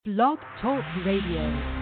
Blog Talk Radio.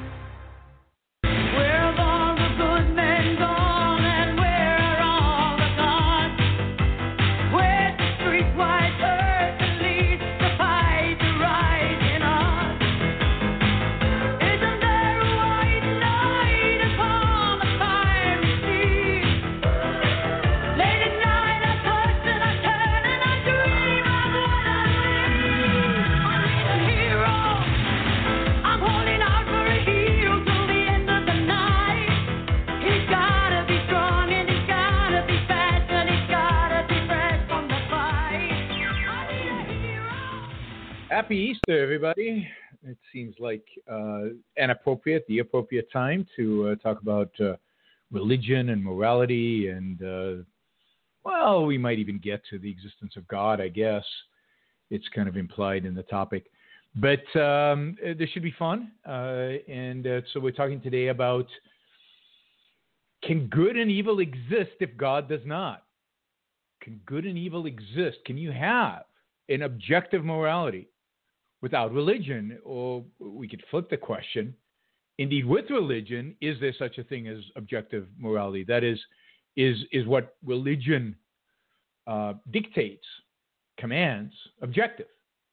Where have all the good men gone, and where are all the gods? Where's the streetwise earth that leads the fight to rise in us? Isn't there a white knight upon the fiery sea? Late at night I toss and I turn and I dream of what I see. I need a hero. I'm holding out for a hero till the end of the night. He's gotta be strong and he's gotta be fast and he's gotta be fresh from the fight. I need a hero. Happy Easter, everybody. It seems like the appropriate time to talk about religion and morality and, we might even get to the existence of God, I guess. It's kind of implied in the topic. But this should be fun. So we're talking today about, can good and evil exist if God does not? Can good and evil exist? Can you have an objective morality without religion? Or we could flip the question. Indeed, with religion, is there such a thing as objective morality? That is what religion dictates, commands, objective.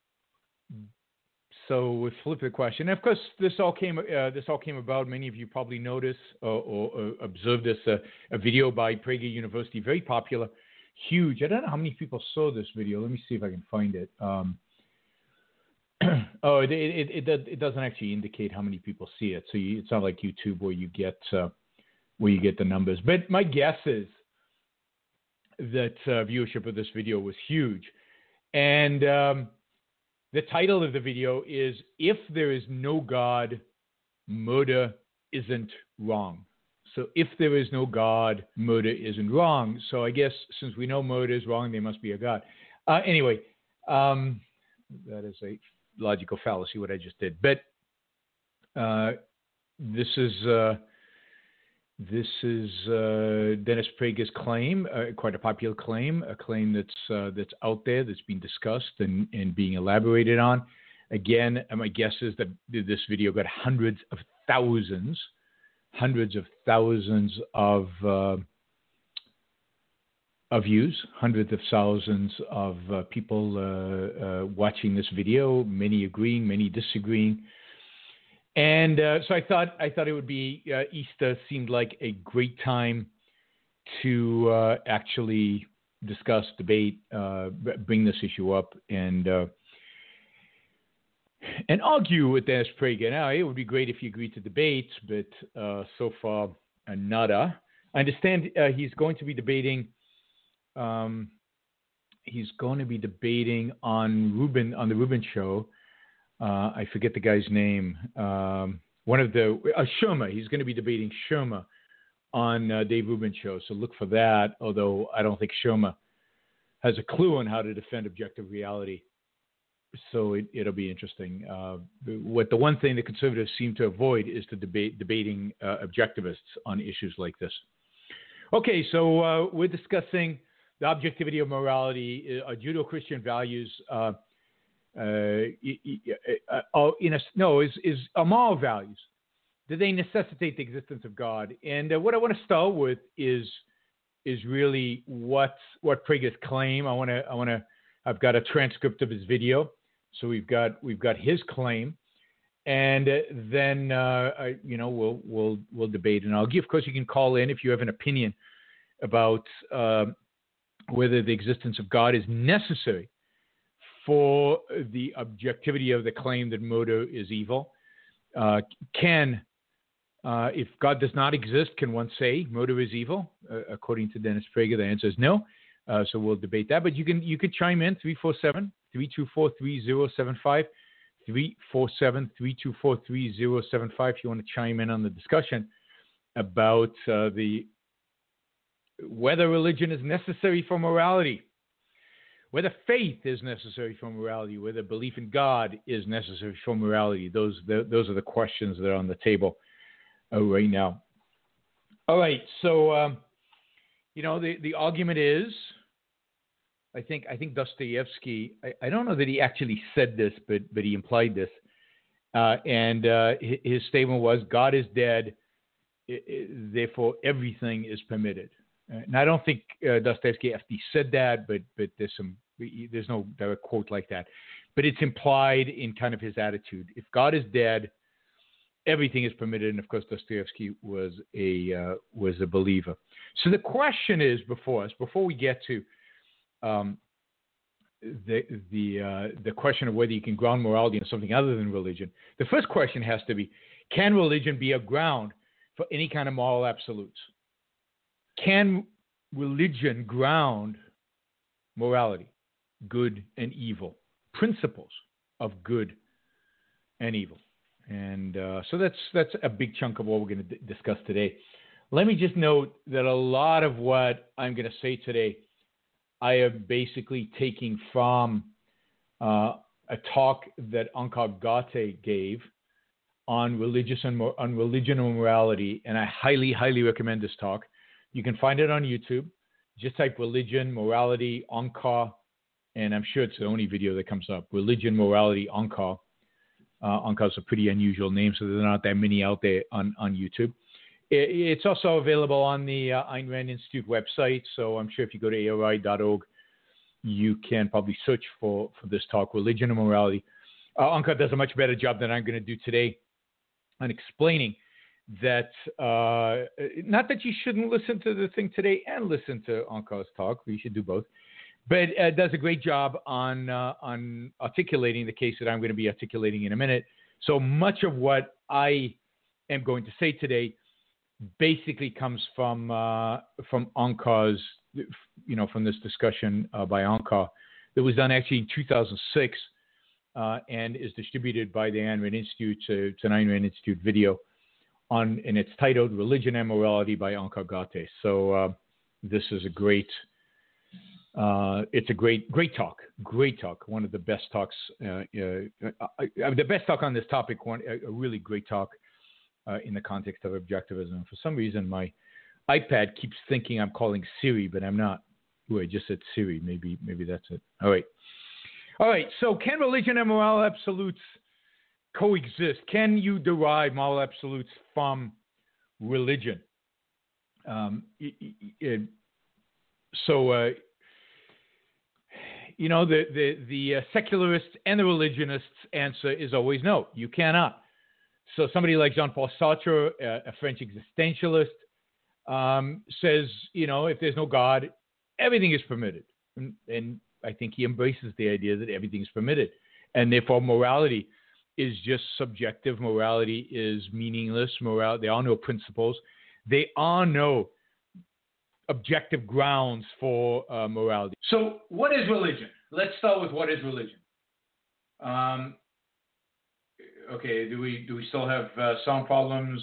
So we flip the question. And of course, this all came about. Many of you probably noticed or observed this a video by Prager University, very popular, huge. I don't know how many people saw this video. Let me see if I can find it. It doesn't actually indicate how many people see it. So it's not like YouTube where you get the numbers. But my guess is that viewership of this video was huge, and the title of the video is "If There Is No God, Murder Isn't Wrong." So if there is no God, murder isn't wrong. So I guess since we know murder is wrong, there must be a God. Anyway, that is a logical fallacy, what I just did. But this is Dennis Prager's claim, quite a popular claim, a claim that's out there, that's being discussed and being elaborated on. Again, my guess is that this video got hundreds of thousands of views, hundreds of thousands of people watching this video, many agreeing, many disagreeing. And so I thought it would be Easter seemed like a great time to actually discuss, debate, bring this issue up, and argue with Dennis Prager. Now, it would be great if you agreed to debate, but so far, nada. I understand he's going to be debating. He's going to be debating on the Rubin show. I forget the guy's name. Shermer. He's going to be debating Shermer on Dave Rubin's show. So look for that. Although I don't think Shermer has a clue on how to defend objective reality. So it'll be interesting. The one thing the conservatives seem to avoid is to debating objectivists on issues like this. Okay, so we're discussing the objectivity of morality, Judeo-Christian values. Is moral values. Do they necessitate the existence of God? And what I want to start with is really what Prager's claim. I've got a transcript of his video, so we've got his claim, and then we'll debate. And of course, you can call in if you have an opinion about whether the existence of God is necessary for the objectivity of the claim that murder is evil. If God does not exist, can one say murder is evil? According to Dennis Prager, the answer is no. So we'll debate that. But you could chime in 347-324-3075, 347-324-3075 if you want to chime in on the discussion about whether religion is necessary for morality, whether faith is necessary for morality, whether belief in God is necessary for morality. Those are the questions that are on the table right now. All right, so the argument is, I think Dostoevsky. I don't know that he actually said this, but he implied this. His statement was, God is dead, therefore everything is permitted. And I don't think Dostoevsky actually said that, but there's no direct quote like that. But it's implied in kind of his attitude. If God is dead, everything is permitted. And of course, Dostoevsky was a believer. So the question is before us, before we get to the question of whether you can ground morality in something other than religion, the first question has to be: can religion be a ground for any kind of moral absolutes? Can religion ground morality, good and evil, principles of good and evil? And so that's a big chunk of what we're going to discuss today. Let me just note that a lot of what I'm going to say today, I am basically taking from a talk that Onkar Ghate gave on religion and morality, and I highly, highly recommend this talk. You can find it on YouTube. Just type religion, morality, Onkar, and I'm sure it's the only video that comes up. Religion, morality, Onkar. Onkar's a pretty unusual name, so there are not that many out there on YouTube. It's also available on the Ayn Rand Institute website, so I'm sure if you go to AOI.org, you can probably search for this talk, Religion and Morality. Onkar does a much better job than I'm going to do today on explaining that, not that you shouldn't listen to the thing today and listen to Onkar's talk, you should do both, but does a great job on articulating the case that I'm going to be articulating in a minute. So much of what I am going to say today basically comes from Onkar's, from this discussion by Onkar that was done actually in 2006 and is distributed by the Ayn Rand Institute. It's an Ayn Rand Institute video and it's titled Religion and Morality by Onkar Ghate. So this is a great, it's a great talk. One of the best talks, the best talk on this topic, a really great talk in the context of objectivism. For some reason, my iPad keeps thinking I'm calling Siri, but I'm not. Ooh, I just said Siri. Maybe that's it. All right. So can religion and moral absolutes coexist? Can you derive moral absolutes from religion? The secularists and the religionists' answer is always no. You cannot. So somebody like Jean-Paul Sartre, a French existentialist, says, if there's no God, everything is permitted. And I think he embraces the idea that everything is permitted. And therefore, morality is just subjective. Morality is meaningless. There are no principles. There are no objective grounds for morality. So what is religion? Let's start with what is religion. Okay, do we still have sound problems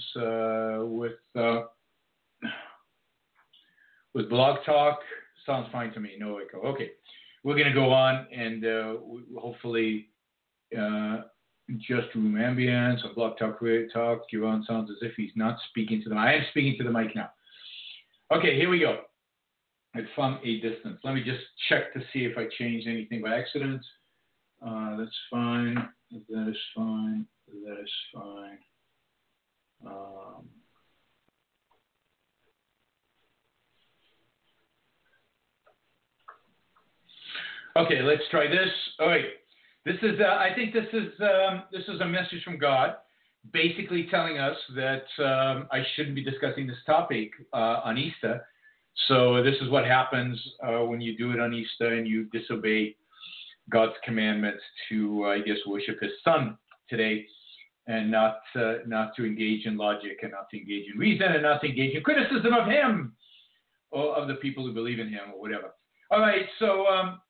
with Blog Talk? Sounds fine to me. No echo. Okay, we're going to go on and hopefully just room ambience on Blog Talk, Create Talk. Giron sounds as if he's not speaking to the mic. I am speaking to the mic now. Okay, here we go. From a distance. Let me just check to see if I changed anything by accident. That's fine. That is fine. That is fine. Okay, let's try this. All right. This is. I think this is a message from God, basically telling us that I shouldn't be discussing this topic on Easter. So this is what happens when you do it on Easter and you disobey God's commandments to, worship His Son today, and not to engage in logic, and not to engage in reason, and not to engage in criticism of Him or of the people who believe in Him or whatever. All right. So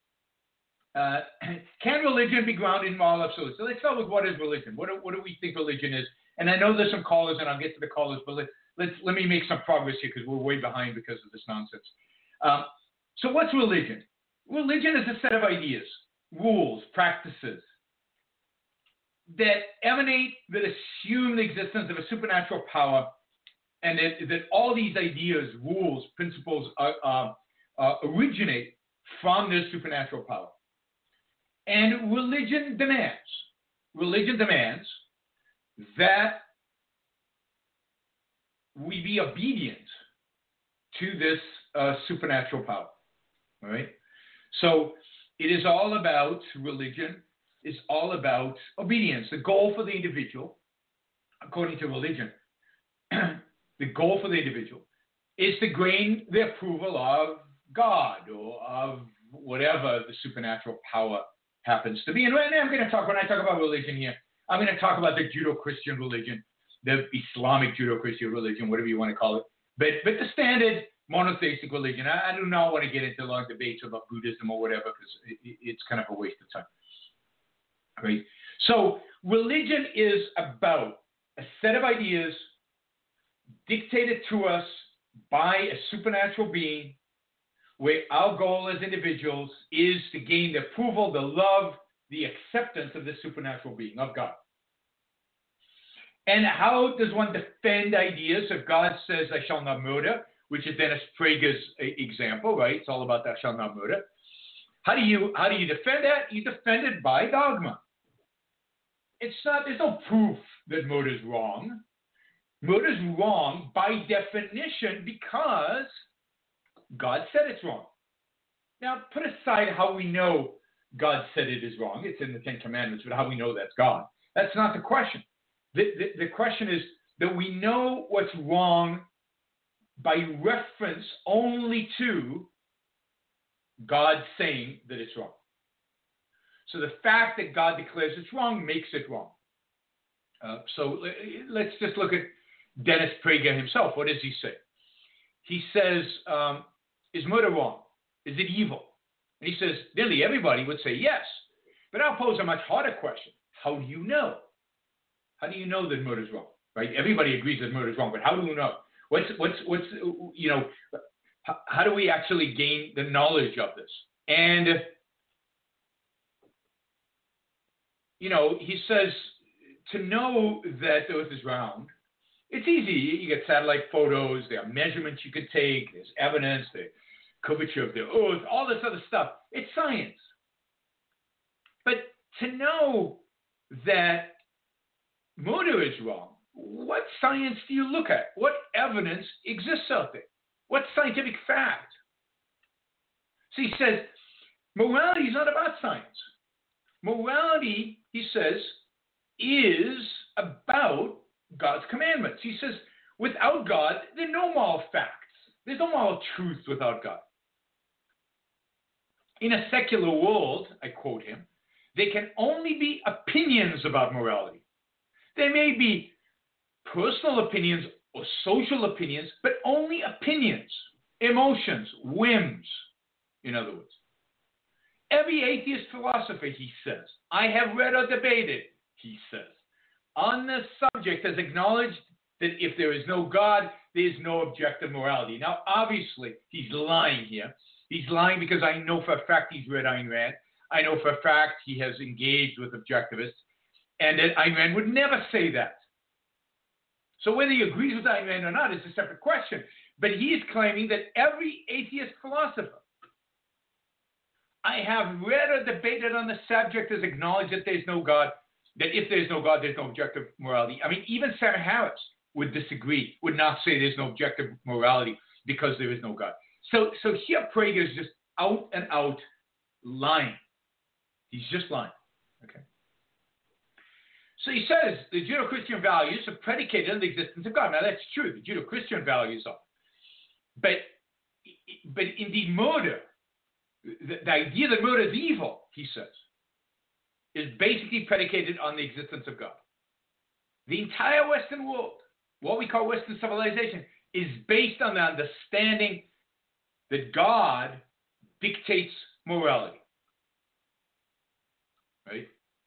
can religion be grounded in moral absolutes? So let's start with what is religion. What do we think religion is? And I know there's some callers, and I'll get to the callers, but let me make some progress here because we're way behind because of this nonsense. So what's religion? Religion is a set of ideas, rules, practices that emanate, that assume the existence of a supernatural power, and that all these ideas, rules, principles originate from this supernatural power. And religion demands that we be obedient to this supernatural power. All right? So it is all about religion, is all about obedience. The goal for the individual, according to religion, the goal for the individual is to gain the approval of God or of whatever the supernatural power happens to be. And when I talk about religion here, I'm going to talk about the Judeo-Christian religion, the Islamic Judeo-Christian religion, whatever you want to call it. But the standard monotheistic religion. I do not want to get into long debates about Buddhism or whatever, because it's kind of a waste of time. Right? So religion is about a set of ideas dictated to us by a supernatural being, where our goal as individuals is to gain the approval, the love, the acceptance of the supernatural being, of God. And how does one defend ideas if God says, I shall not murder, which is Dennis Prager's example, right? It's all about I shall not murder. How do you defend that? You defend it by dogma. There's no proof that murder is wrong. Murder is wrong by definition because God said it's wrong. Now, put aside how we know God said it is wrong. It's in the Ten Commandments, but how we know that's God. That's not the question. The question is that we know what's wrong by reference only to God saying that it's wrong. So the fact that God declares it's wrong makes it wrong. So let's just look at Dennis Prager himself. What does he say? He says, is murder wrong? Is it evil? And he says, nearly everybody would say yes. But I'll pose a much harder question. How do you know? How do you know that murder is wrong? Right? Everybody agrees that murder is wrong, but how do you know? How do we actually gain the knowledge of this? And, he says to know that the earth is round, it's easy. You get satellite photos, there are measurements you could take, there's evidence, the curvature of the earth, all this other stuff. It's science. But to know that murder is wrong, what science do you look at? What evidence exists out there? What scientific fact? So he says, morality is not about science. Morality, he says, is about God's commandments. He says, without God, there are no moral facts. There's no moral truth without God. In a secular world, I quote him, there can only be opinions about morality. There may be personal opinions or social opinions, but only opinions, emotions, whims, in other words. Every atheist philosopher, he says, I have read or debated, he says, on this subject has acknowledged that if there is no God, there is no objective morality. Now, obviously, he's lying here. He's lying because I know for a fact he's read Ayn Rand. I know for a fact he has engaged with objectivists, and that Ayn Rand would never say that. So whether he agrees with Ayn Rand or not is a separate question. But he is claiming that every atheist philosopher I have read or debated on the subject has acknowledged that there's no God, that if there's no God, there's no objective morality. I mean, even Sam Harris would disagree, would not say there's no objective morality because there is no God. So here Prager is just out and out lying. He's just lying. Okay. So he says the Judeo-Christian values are predicated on the existence of God. Now that's true. The Judeo-Christian values are. But indeed murder, the idea that murder is evil, he says, is basically predicated on the existence of God. The entire Western world, what we call Western civilization, is based on the understanding that God dictates morality. Right?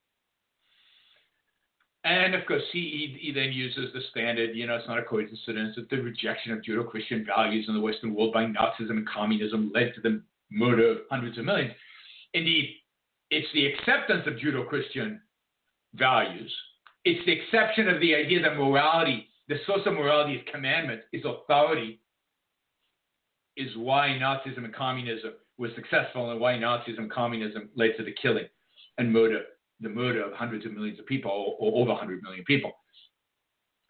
And of course, he then uses the standard, it's not a coincidence that the rejection of Judeo-Christian values in the Western world by Nazism and communism led to the murder of hundreds of millions. Indeed, it's the acceptance of Judeo-Christian values. It's the exception of the idea that morality, the source of morality is commandment, is authority, is why Nazism and communism was successful and why Nazism and communism led to the killing and the murder of hundreds of millions of people, or over 100 million people.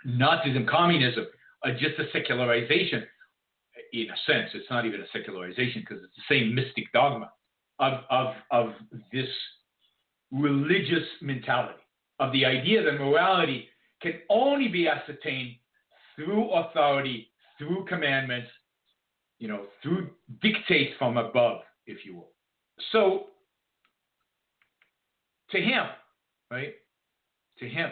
Nazism, communism are just a secularization. In a sense, it's not even a secularization because it's the same mystic dogma of this religious mentality, of the idea that morality can only be ascertained through authority, through commandments, through dictates from above, if you will. So, to him, right? To him,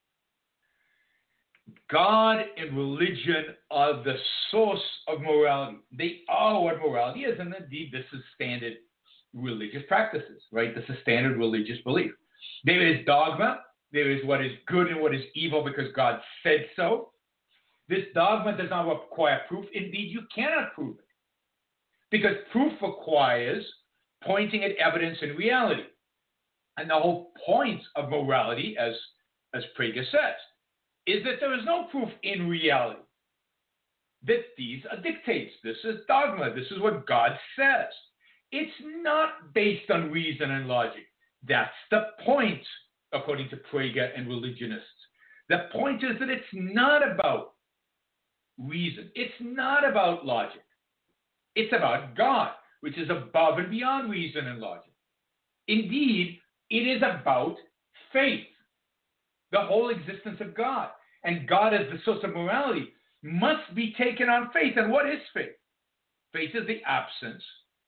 God and religion are the source of morality. They are what morality is, and indeed, this is standard religious practices, right? This is standard religious belief. There is dogma. There is what is good and what is evil because God said so. This dogma does not require proof. Indeed, you cannot prove it because proof requires pointing at evidence and reality. And the whole point of morality, as Prager says, is that there is no proof in reality that these are dictates. This is dogma. This is what God says. It's not based on reason and logic. That's the point, according to Prager and religionists. The point is that it's not about reason. It's not about logic. It's about God, which is above and beyond reason and logic. Indeed, it is about faith, the whole existence of God. And God as the source of morality must be taken on faith. And what is faith? Faith is the absence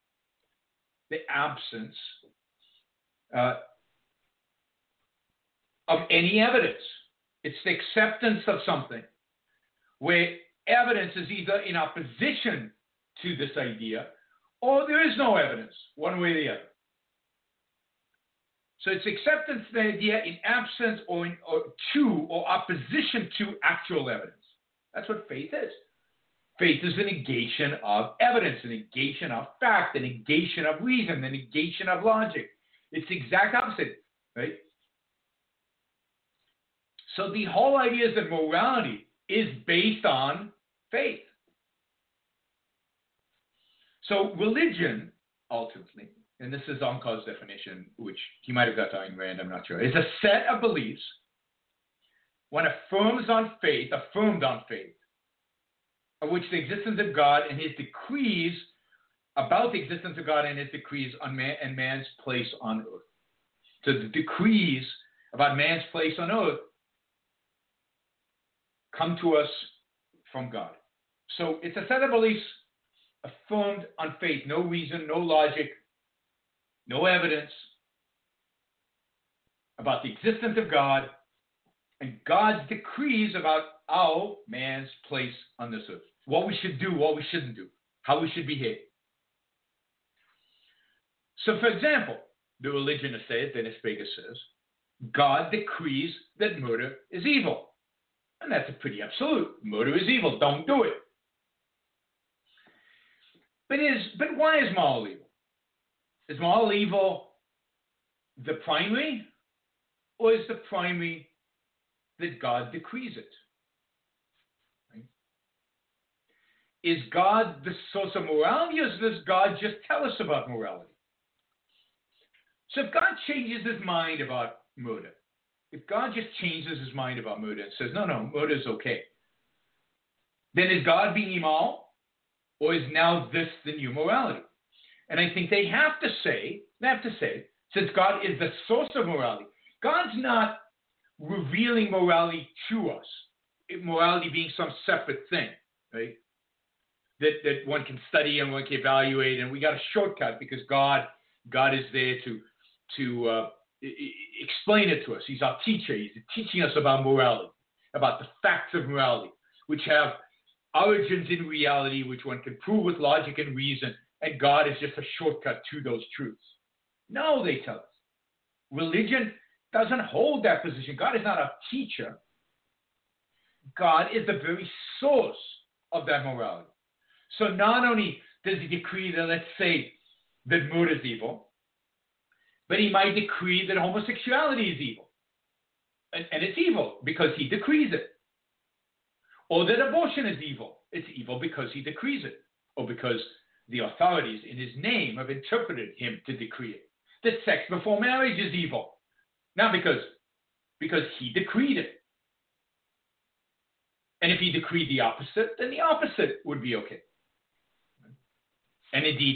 of any evidence. It's the acceptance of something where evidence is either in opposition to this idea or there is no evidence, one way or the other. So it's acceptance of the idea in absence or opposition to actual evidence. That's what faith is. Faith is a negation of evidence, a negation of fact, a negation of reason, a negation of logic. It's the exact opposite, right? So the whole idea is that morality is based on faith. So religion, ultimately, and this is Onkar's definition, which he might have got to Ayn Rand, I'm not sure, is a set of beliefs one affirmed on faith, of which the existence of God and his decrees about the existence of God and his decrees on man and man's place on earth. So the decrees about man's place on earth come to us from God. So it's a set of beliefs affirmed on faith, no reason, no logic, no evidence about the existence of God and God's decrees about our man's place on this earth. What we should do, what we shouldn't do, how we should behave. So, for example, the religionist says, Dennis Prager says, God decrees that murder is evil. And that's a pretty absolute. Murder is evil. Don't do it. But why is moral evil? Is moral evil the primary? Or is the primary that God decrees it? Right? Is God the source of morality, or does God just tell us about morality? So if God changes his mind about murder, if God just changes his mind about murder and says, no, murder is okay, then is God being immoral, or is now this the new morality? And I think they have to say, since God is the source of morality, God's not revealing morality to us, morality being some separate thing, right? That one can study and one can evaluate, and we got a shortcut because God is there to explain it to us. He's our teacher. He's teaching us about morality, about the facts of morality, which have origins in reality, which one can prove with logic and reason, and God is just a shortcut to those truths. No, they tell us. Religion doesn't hold that position. God is not a teacher. God is the very source of that morality. So not only does he decree that, let's say, that murder is evil, but he might decree that homosexuality is evil. And it's evil because he decrees it. Or that abortion is evil. It's evil because he decrees it. Or because the authorities in his name have interpreted him to decree it. That sex before marriage is evil. Not because he decreed it. if he decreed the opposite, then the opposite would be okay. And indeed,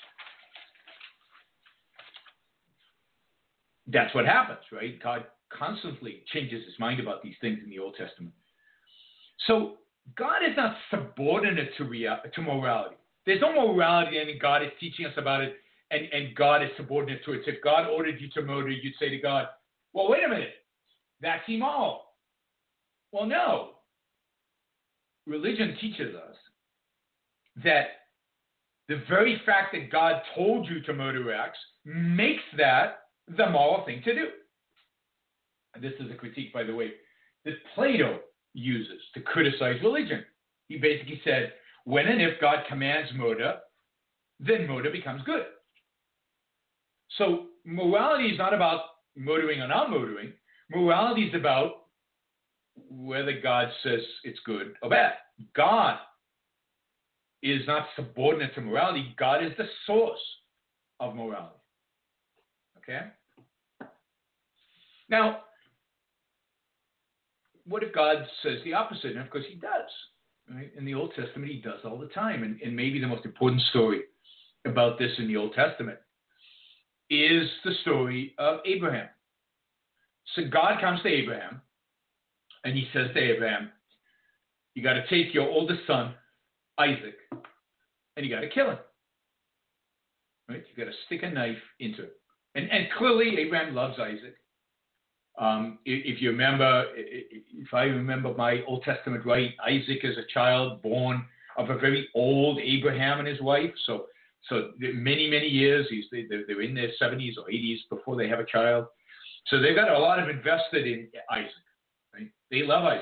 that's what happens, right? God constantly changes his mind about these things in the Old Testament. So God is not subordinate to morality. There's no morality, and God is teaching us about it, and God is subordinate to it. So if God ordered you to murder, you'd say to God, well, wait a minute, that's immoral. Well, no. Religion teaches us that the very fact that God told you to murder X makes that the moral thing to do. And this is a critique, by the way, that Plato uses to criticize religion. He basically said, when and if God commands murder, then murder becomes good. So morality is not about murdering or not murdering. Morality is about whether God says it's good or bad. God is not subordinate to morality. God is the source of morality. Okay? Now, what if God says the opposite? And of course he does. Right? In the Old Testament, he does all the time. And maybe the most important story about this in the Old Testament is the story of Abraham. So God comes to Abraham, and he says to Abraham, you got to take your oldest son, Isaac, and you got to kill him. Right? You got to stick a knife into him. And clearly, Abraham loves Isaac. If you remember, if I remember my Old Testament right, Isaac is a child born of a very old Abraham and his wife. So many, many years, they're in their 70s or 80s before they have a child. So they've got a lot of invested in Isaac. Right? They love Isaac.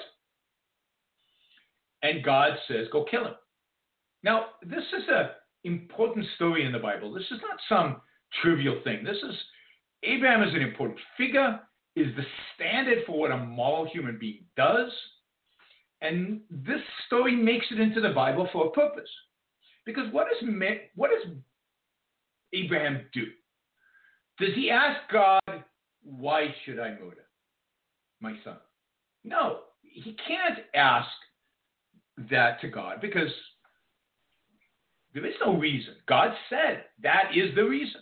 And God says, go kill him. Now, this is an important story in the Bible. This is not some trivial thing. Abraham is an important figure, is the standard for what a moral human being does. And this story makes it into the Bible for a purpose. Because what does Abraham do? Does he ask God, why should I murder my son? No, he can't ask that to God because there is no reason. God said that is the reason.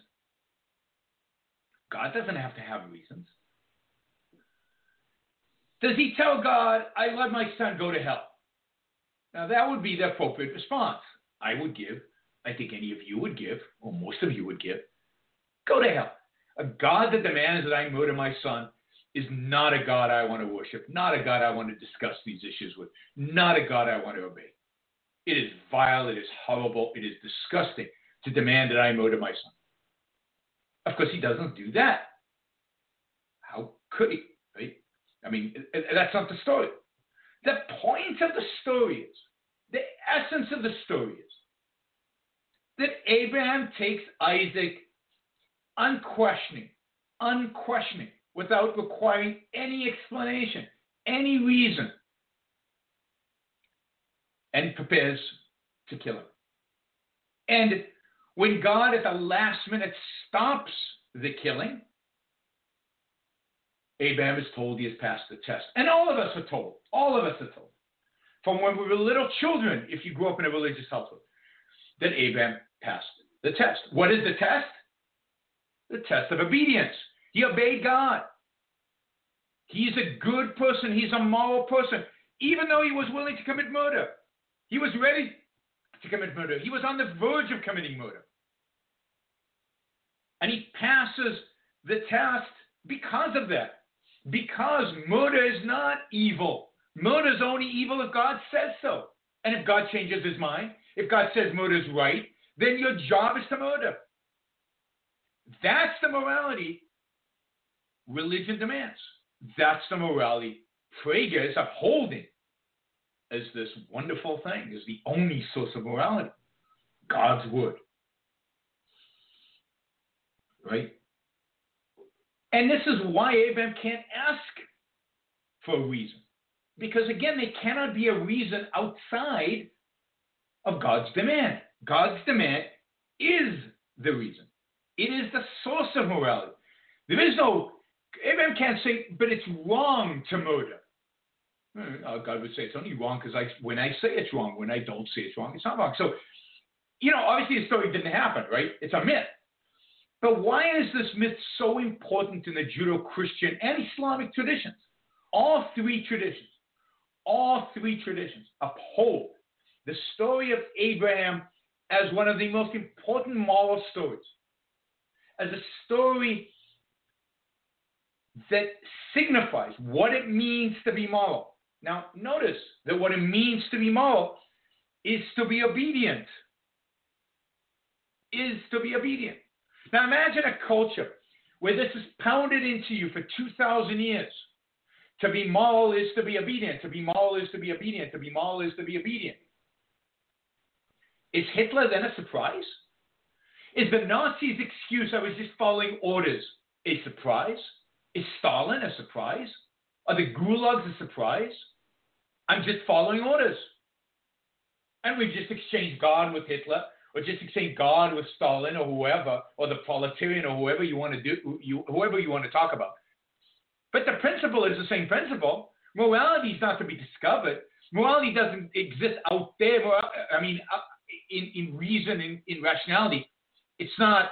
God doesn't have to have reasons. Does he tell God, I love my son, go to hell? Now that would be the appropriate response I would give. I think any of you would give, or most of you would give. Go to hell. A God that demands that I murder my son is not a God I want to worship, not a God I want to discuss these issues with, not a God I want to obey. It is vile, it is horrible, it is disgusting to demand that I murder my son. Of course, he doesn't do that. How could he? Right? I mean, that's not the story. The point of the story is, the essence of the story is, that Abraham takes Isaac unquestioning, without requiring any explanation, any reason, and prepares to kill him. And when God at the last minute stops the killing, Abraham is told he has passed the test. And all of us are told. From when we were little children, if you grew up in a religious household, that Abraham passed the test. What is the test? The test of obedience. He obeyed God. He's a good person. He's a moral person. Even though he was willing to commit murder. He was ready to commit murder. He was on the verge of committing murder. And he passes the test because of that. Because murder is not evil. Murder is only evil if God says so. And if God changes his mind, if God says murder is right, then your job is to murder. That's the morality religion demands. That's the morality Prager is upholding as this wonderful thing, as the only source of morality. God's word. Right? And this is why Abraham can't ask for a reason. Because again, there cannot be a reason outside of God's demand. God's demand is the reason. It is the source of morality. There is no, Abraham can't say, but it's wrong to murder. God would say it's only wrong because when I say it's wrong. When I don't say it's wrong, it's not wrong. So, obviously the story didn't happen, right? It's a myth. But why is this myth so important in the Judeo-Christian and Islamic traditions? All three traditions uphold the story of Abraham as one of the most important moral stories, as a story that signifies what it means to be moral. Now, notice that what it means to be moral is to be obedient. Now, imagine a culture where this is pounded into you for 2,000 years. To be moral is to be obedient. To be moral is to be obedient. To be moral is to be obedient. Is Hitler then a surprise? Is the Nazis' excuse, I was just following orders, a surprise? Is Stalin a surprise? Are the gulags a surprise? I'm just following orders. And we've just exchanged God with Hitler, or just exchanged God with Stalin, or whoever, or the proletarian, or whoever you want to talk about. But the principle is the same principle. Morality is not to be discovered. Morality doesn't exist out there. In reason, in rationality, it's not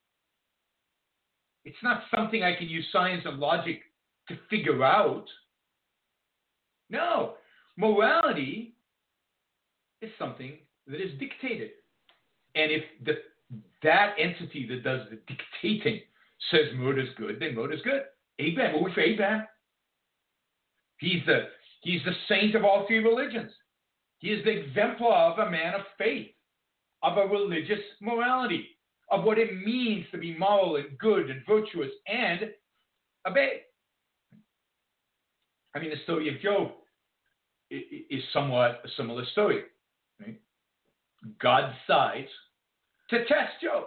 something I can use science and logic to figure out. No, morality is something that is dictated. And if that entity that does the dictating says murder's good, then murder's good. Abraham, what we for Abraham? He's the saint of all three religions. He is the exemplar of a man of faith, of a religious morality, of what it means to be moral and good and virtuous and obey. The story of Job is somewhat a similar story. Right? God decides to test Job,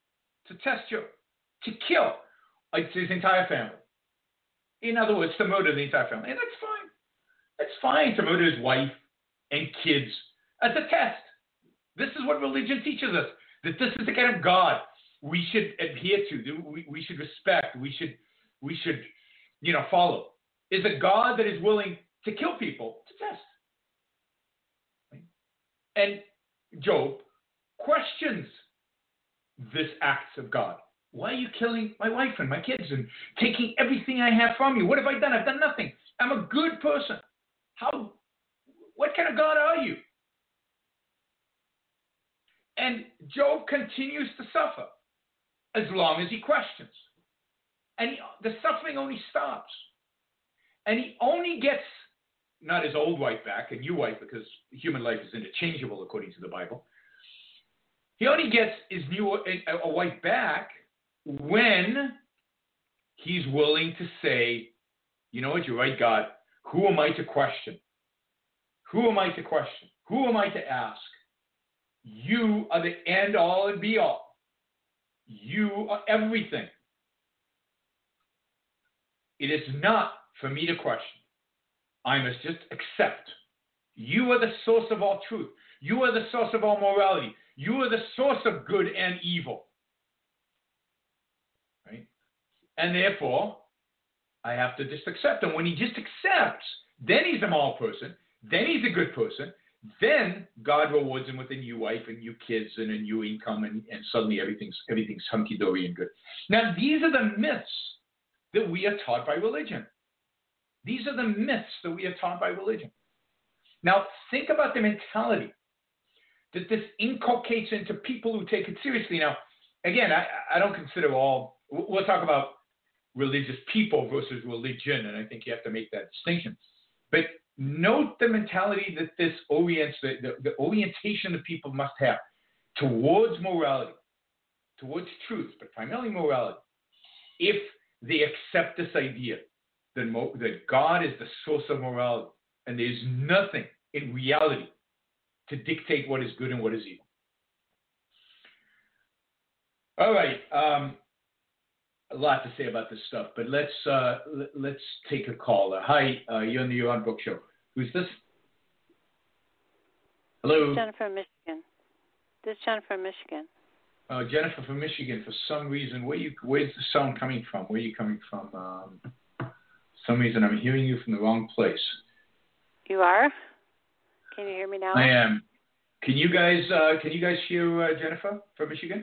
to kill his entire family. In other words, to murder the entire family. And that's fine. That's fine to murder his wife and kids as a test. This is what religion teaches us, that this is the kind of God we should adhere to, we should respect, we should follow. Is a God that is willing to kill people to test. Right? And Job questions this act of God. Why are you killing my wife and my kids and taking everything I have from you? What have I done? I've done nothing. I'm a good person. What kind of God are you? And Job continues to suffer as long as he questions. And the suffering only stops. And he only gets, not his old wife back, a new wife, because human life is interchangeable according to the Bible. He only gets his a wife back when he's willing to say, you know what, you're right, God. Who am I to question? Who am I to question? Who am I to ask? You are the end all and be all. You are everything. It is not for me to question. I must just accept. You are the source of all truth. You are the source of all morality. You are the source of good and evil. Right? And therefore, I have to just accept him. When he just accepts, then he's a moral person. Then he's a good person. Then God rewards him with a new wife and new kids and a new income, and suddenly everything's hunky-dory and good. Now, these are the myths that we are taught by religion. These are the myths that we are taught by religion. Now, think about the mentality that this inculcates into people who take it seriously. Now, again, I don't consider all, we'll talk about religious people versus religion, and I think you have to make that distinction. But note the mentality that this orients, the orientation that people must have towards morality, towards truth, but primarily morality. If they accept this idea that God is the source of morality, and there's nothing in reality to dictate what is good and what is evil. All right, a lot to say about this stuff, but let's take a caller. Hi, you're on the Yaron Brook Show. Who's this? Hello. Jennifer, Michigan. This is Jennifer, Michigan. Jennifer from Michigan. For some reason, where's the sound coming from? Where are you coming from? For some reason, I'm hearing you from the wrong place. You are? Can you hear me now? I am. Can you guys hear Jennifer from Michigan?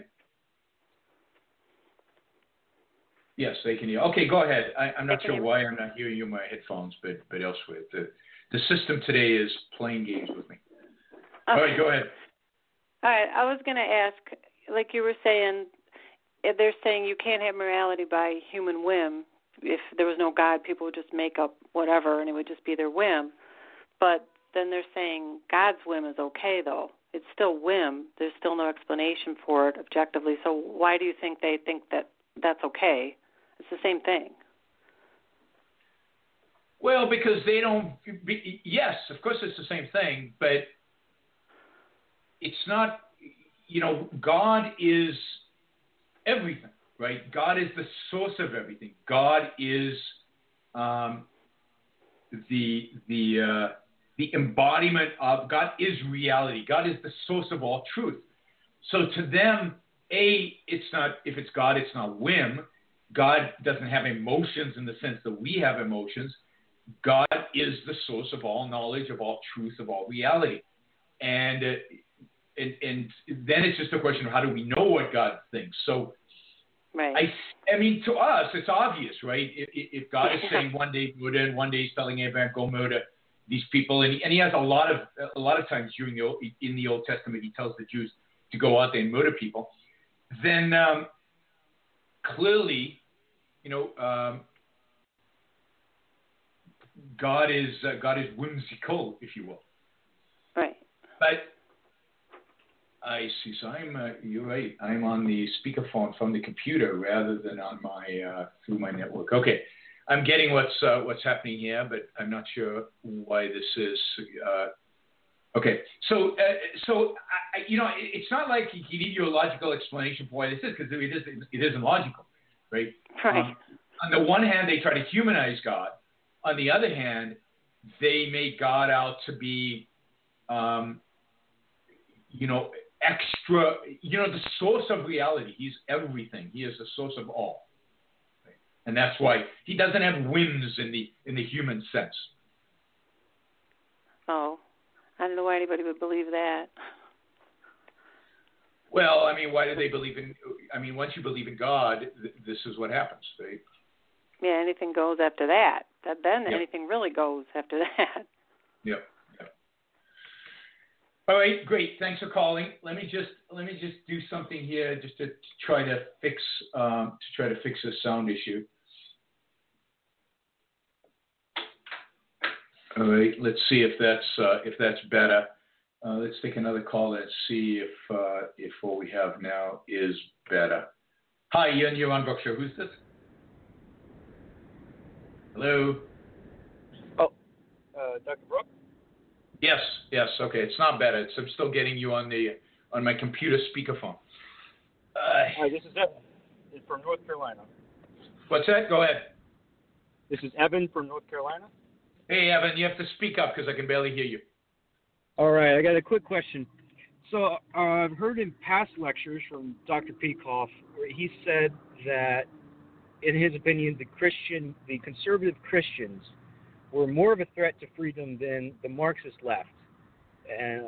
Yes, they can hear. Okay, go ahead. I'm not sure why I'm not hearing you in my headphones, but elsewhere. The system today is playing games with me. Okay. All right, go ahead. All right, I was going to ask, like you were saying, they're saying you can't have morality by human whim. If there was no God, people would just make up whatever, and it would just be their whim. But then they're saying God's whim is okay, though. It's still whim. There's still no explanation for it objectively. So why do you think they think that that's okay? It's the same thing. Well, because they don't. Yes, of course it's the same thing, but it's not. God is everything, right? God is the source of everything. God is the embodiment of. God is reality. God is the source of all truth. So to them, it's not. If it's God, it's not whim. God doesn't have emotions in the sense that we have emotions. God is the source of all knowledge, of all truth, of all reality. And then it's just a question of how do we know what God thinks. So, right. I mean, to us, it's obvious, right? If God is saying one day murder and one day he's telling Abraham go murder these people, and he has a lot of times in the Old Testament he tells the Jews to go out there and murder people, then clearly, God is whimsical, if you will. Right. But I see. So you're right. I'm on the speakerphone from the computer rather than on my through my network. Okay, I'm getting what's happening here, but I'm not sure why this is. Okay, so it's not like he can give you a logical explanation for why this is, because it isn't logical, right? Right. On the one hand, they try to humanize God. On the other hand, they make God out to be, extra, the source of reality. He's everything. He is the source of all. Right? And that's why he doesn't have whims in the human sense. Oh, I don't know why anybody would believe that. Well, I mean, why do they believe in, once you believe in God, this is what happens, right? Yeah, anything goes after that. Then Yep. Anything really goes after that. Yep. All right, great. Thanks for calling. Let me just do something here just to try to fix a sound issue. All right, let's see if that's better. Let's take another call and see if what we have now is better. Hi, you're on Brookshire. Who's this? Hello. Oh, Dr. Brooke? Yes. Okay, it's not better. I'm still getting you on my computer speakerphone. Hi, this is Evan from North Carolina. What's that? Go ahead. This is Evan from North Carolina. Hey, Evan, you have to speak up because I can barely hear you. All right, I got a quick question. So I've heard in past lectures from Dr. Peikoff where he said that, in his opinion, the conservative Christians were more of a threat to freedom than the Marxist left. And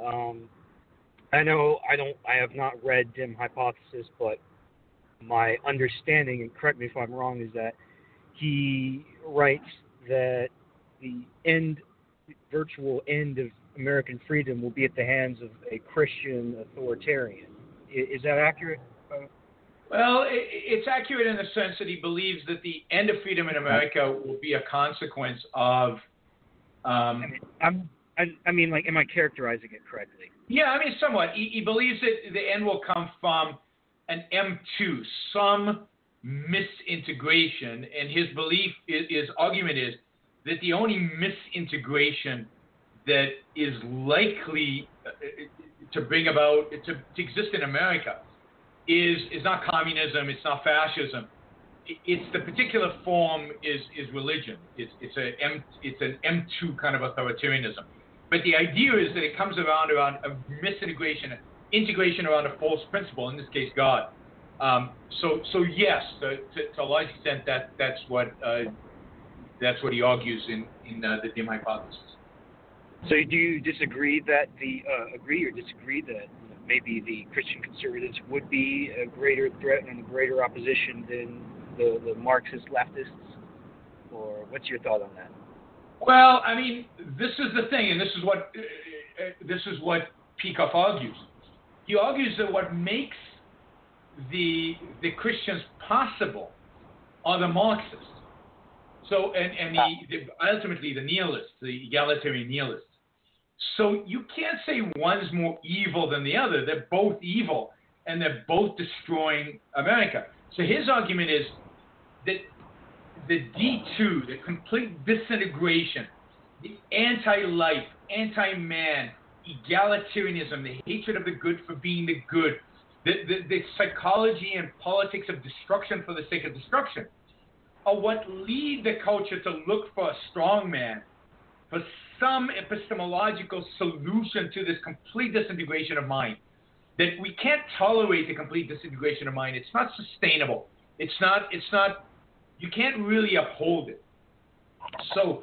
I have not read Dim Hypothesis, but my understanding, and correct me if I'm wrong, is that he writes that the virtual end of American freedom will be at the hands of a Christian authoritarian. Is that accurate? Well, it's accurate in the sense that he believes that the end of freedom in America will be a consequence of. Am I characterizing it correctly? Yeah, somewhat. He believes that the end will come from an M2, some misintegration, and his belief, his argument is that the only misintegration that is likely to bring about to exist in America is not communism, it's not fascism. It's the particular form is religion. It's an M2 kind of authoritarianism. But the idea is that it comes around a misintegration, integration around a false principle, in this case God. So yes, to a large extent that's what he argues in the Dim Hypothesis. So do you disagree that agree or disagree that maybe the Christian conservatives would be a greater threat and a greater opposition than the Marxist leftists? Or what's your thought on that? Well, I mean, this is the thing, and this is what Peikoff argues. He argues that what makes the Christians possible are the Marxists. So, and ultimately the nihilists, the egalitarian nihilists. So you can't say one's more evil than the other. They're both evil, and they're both destroying America. So his argument is that the D2, the complete disintegration, the anti-life, anti-man, egalitarianism, the hatred of the good for being the good, the psychology and politics of destruction for the sake of destruction are what lead the culture to look for a strong man, for some epistemological solution to this complete disintegration of mind. That we can't tolerate the complete disintegration of mind. It's not sustainable. It's not, you can't really uphold it. So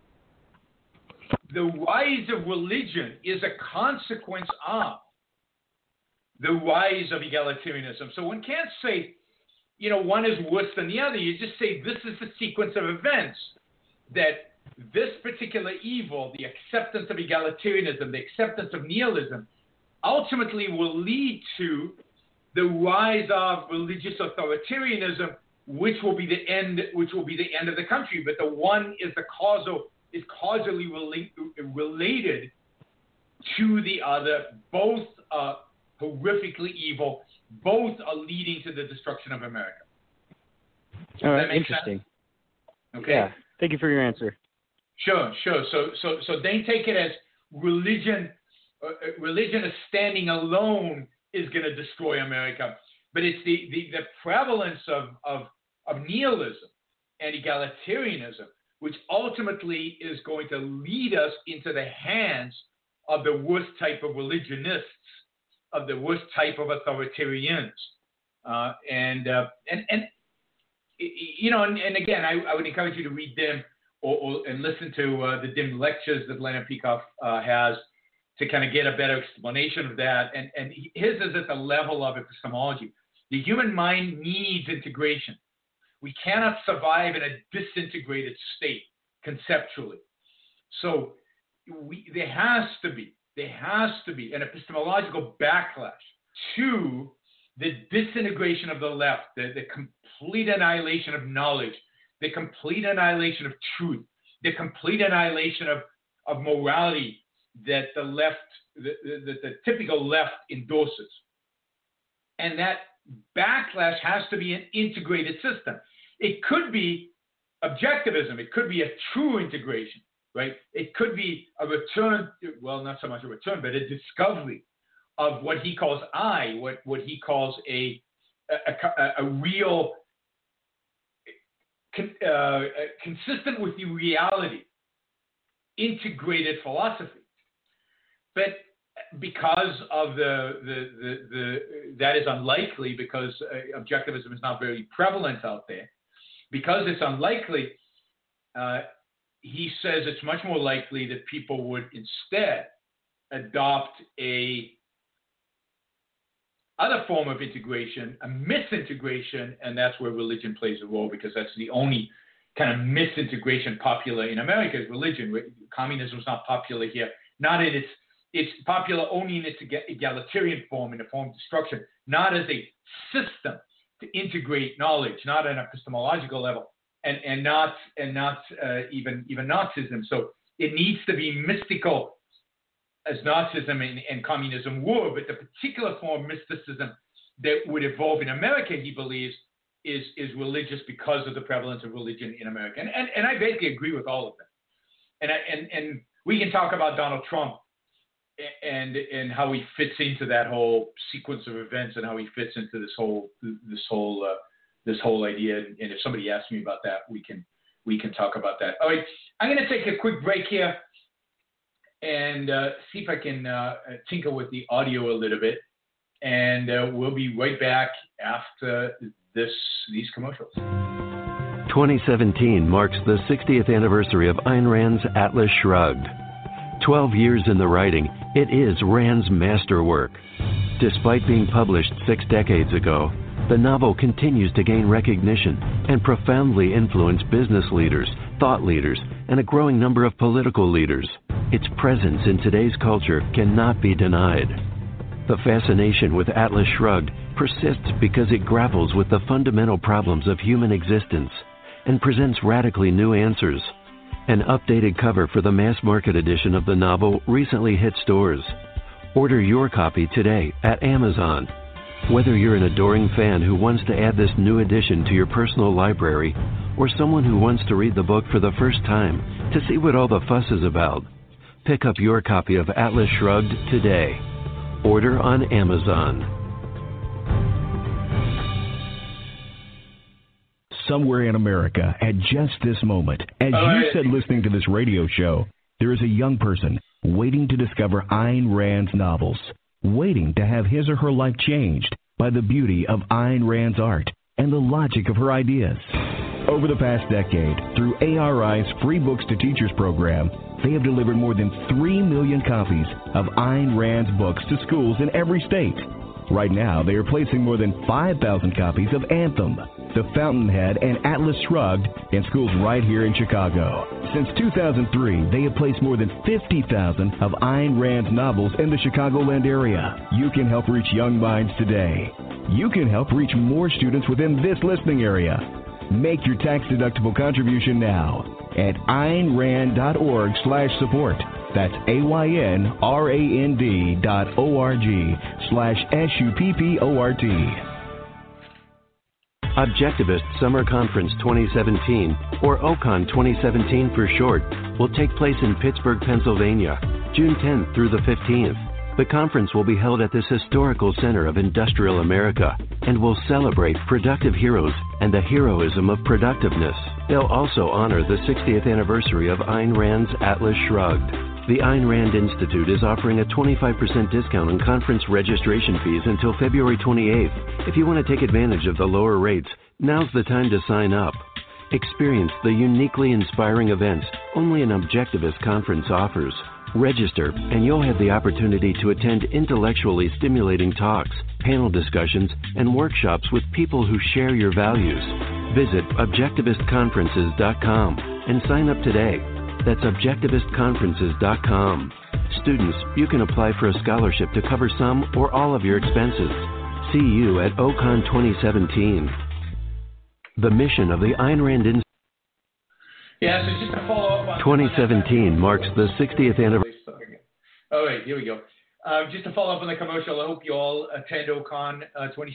the rise of religion is a consequence of the rise of egalitarianism. So one can't say, one is worse than the other. You just say this is the sequence of events that this particular evil, the acceptance of egalitarianism, the acceptance of nihilism, ultimately will lead to the rise of religious authoritarianism, which will be the end of the country. But the one is causally related to the other. Both are horrifically evil. Both are leading to the destruction of America. All right, interesting. Sense? Okay. Yeah. Thank you for your answer. Sure. So they take it as religion as standing alone is going to destroy America, but it's the prevalence of nihilism and egalitarianism which ultimately is going to lead us into the hands of the worst type of religionists, of the worst type of authoritarians, and again, I would encourage you to read them and listen to the dim lectures that Leonard Peikoff has to kind of get a better explanation of that. And his is at the level of epistemology. The human mind needs integration. We cannot survive in a disintegrated state conceptually. So there has to be an epistemological backlash to the disintegration of the left, the complete annihilation of knowledge, the complete annihilation of truth, the complete annihilation of morality that the left, the typical left endorses. And that backlash has to be an integrated system. It could be objectivism. It could be a true integration, right? It could be a return, well, not so much a return, but a discovery of what he calls what he calls a real, consistent with the reality, integrated philosophy. But because of that is unlikely, because objectivism is not very prevalent out there, because it's unlikely, he says it's much more likely that people would instead adopt other form of integration, a misintegration, and that's where religion plays a role, because that's the only kind of misintegration popular in America is religion. Communism is not popular here, not in it's popular only in its egalitarian form, in the form of destruction, not as a system to integrate knowledge, not at an epistemological level, and not even Nazism. So it needs to be mystical, as Nazism and communism were, but the particular form of mysticism that would evolve in America, he believes, is religious because of the prevalence of religion in America. And I basically agree with all of them. And we can talk about Donald Trump and how he fits into that whole sequence of events and how he fits into this whole idea. And if somebody asks me about that, we can talk about that. All right, I'm going to take a quick break here and see if I can tinker with the audio a little bit, and we'll be right back after these commercials. 2017 marks the 60th anniversary of Ayn Rand's Atlas Shrugged. 12 years in the writing, it is Rand's masterwork. Despite being published 6 decades ago, the novel continues to gain recognition and profoundly influence business leaders, thought leaders, and a growing number of political leaders. Its presence in today's culture cannot be denied. The fascination with Atlas Shrugged persists because it grapples with the fundamental problems of human existence and presents radically new answers. An updated cover for the mass market edition of the novel recently hit stores. Order your copy today at Amazon. Whether you're an adoring fan who wants to add this new addition to your personal library, or someone who wants to read the book for the first time to see what all the fuss is about, pick up your copy of Atlas Shrugged today. Order on Amazon. Somewhere in America, at just this moment, as you sit listening to this radio show, there is a young person waiting to discover Ayn Rand's novels, waiting to have his or her life changed by the beauty of Ayn Rand's art and the logic of her ideas. Over the past decade, through ARI's Free Books to Teachers program, they have delivered more than 3 million copies of Ayn Rand's books to schools in every state. Right now, they are placing more than 5,000 copies of Anthem, The Fountainhead, and Atlas Shrugged in schools right here in Chicago. Since 2003, they have placed more than 50,000 of Ayn Rand's novels in the Chicagoland area. You can help reach young minds today. You can help reach more students within this listening area. Make your tax-deductible contribution now at AynRand.org/support. That's AYNRAND.org/SUPPORT. Objectivist Summer Conference 2017, or OCON 2017 for short, will take place in Pittsburgh, Pennsylvania, June 10th through the 15th. The conference will be held at this historical center of industrial America and will celebrate productive heroes and the heroism of productiveness. They'll also honor the 60th anniversary of Ayn Rand's Atlas Shrugged. The Ayn Rand Institute is offering a 25% discount on conference registration fees until February 28th. If you want to take advantage of the lower rates, now's the time to sign up. Experience the uniquely inspiring events only an Objectivist conference offers. Register, and you'll have the opportunity to attend intellectually stimulating talks, panel discussions, and workshops with people who share your values. Visit objectivistconferences.com and sign up today. That's objectivistconferences.com. Students, you can apply for a scholarship to cover some or all of your expenses. See you at OCON 2017. The mission of the Ayn Rand Institute. Yeah, so just to follow up on 2017 marks the 60th anniversary. All right, here we go. Just to follow up on the commercial, I hope you all attend OCON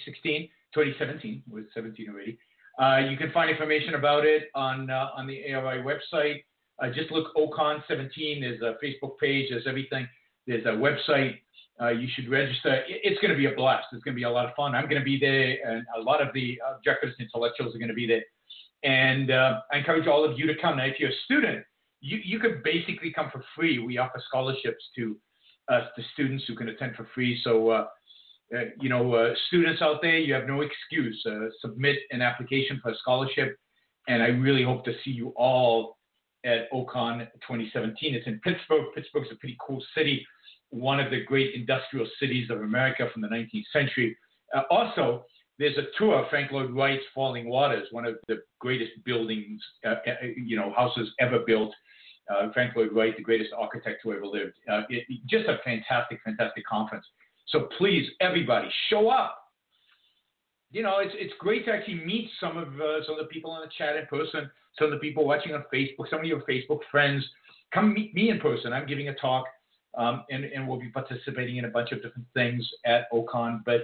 2017, with 17 already. You can find information about it on the ARI website. Just look OCON 17. There's a Facebook page. There's everything. There's a website. You should register. It's going to be a blast. It's going to be a lot of fun. I'm going to be there, and a lot of the Objectivist intellectuals are going to be there. And I encourage all of you to come. Now, if you're a student, you could basically come for free. We offer scholarships to students who can attend for free. So, students out there, you have no excuse. Submit an application for a scholarship, and I really hope to see you all at OCON 2017. It's in Pittsburgh. Pittsburgh's a pretty cool city, one of the great industrial cities of America from the 19th century. Also, there's a tour of Frank Lloyd Wright's Falling Waters, one of the greatest buildings, houses ever built. Frank Lloyd Wright, the greatest architect who ever lived. Just a fantastic, fantastic conference. So please, everybody, show up. You know, it's great to actually meet some of the people on the chat in person, some of the people watching on Facebook, some of your Facebook friends. Come meet me in person. I'm giving a talk, and we'll be participating in a bunch of different things at OCON. But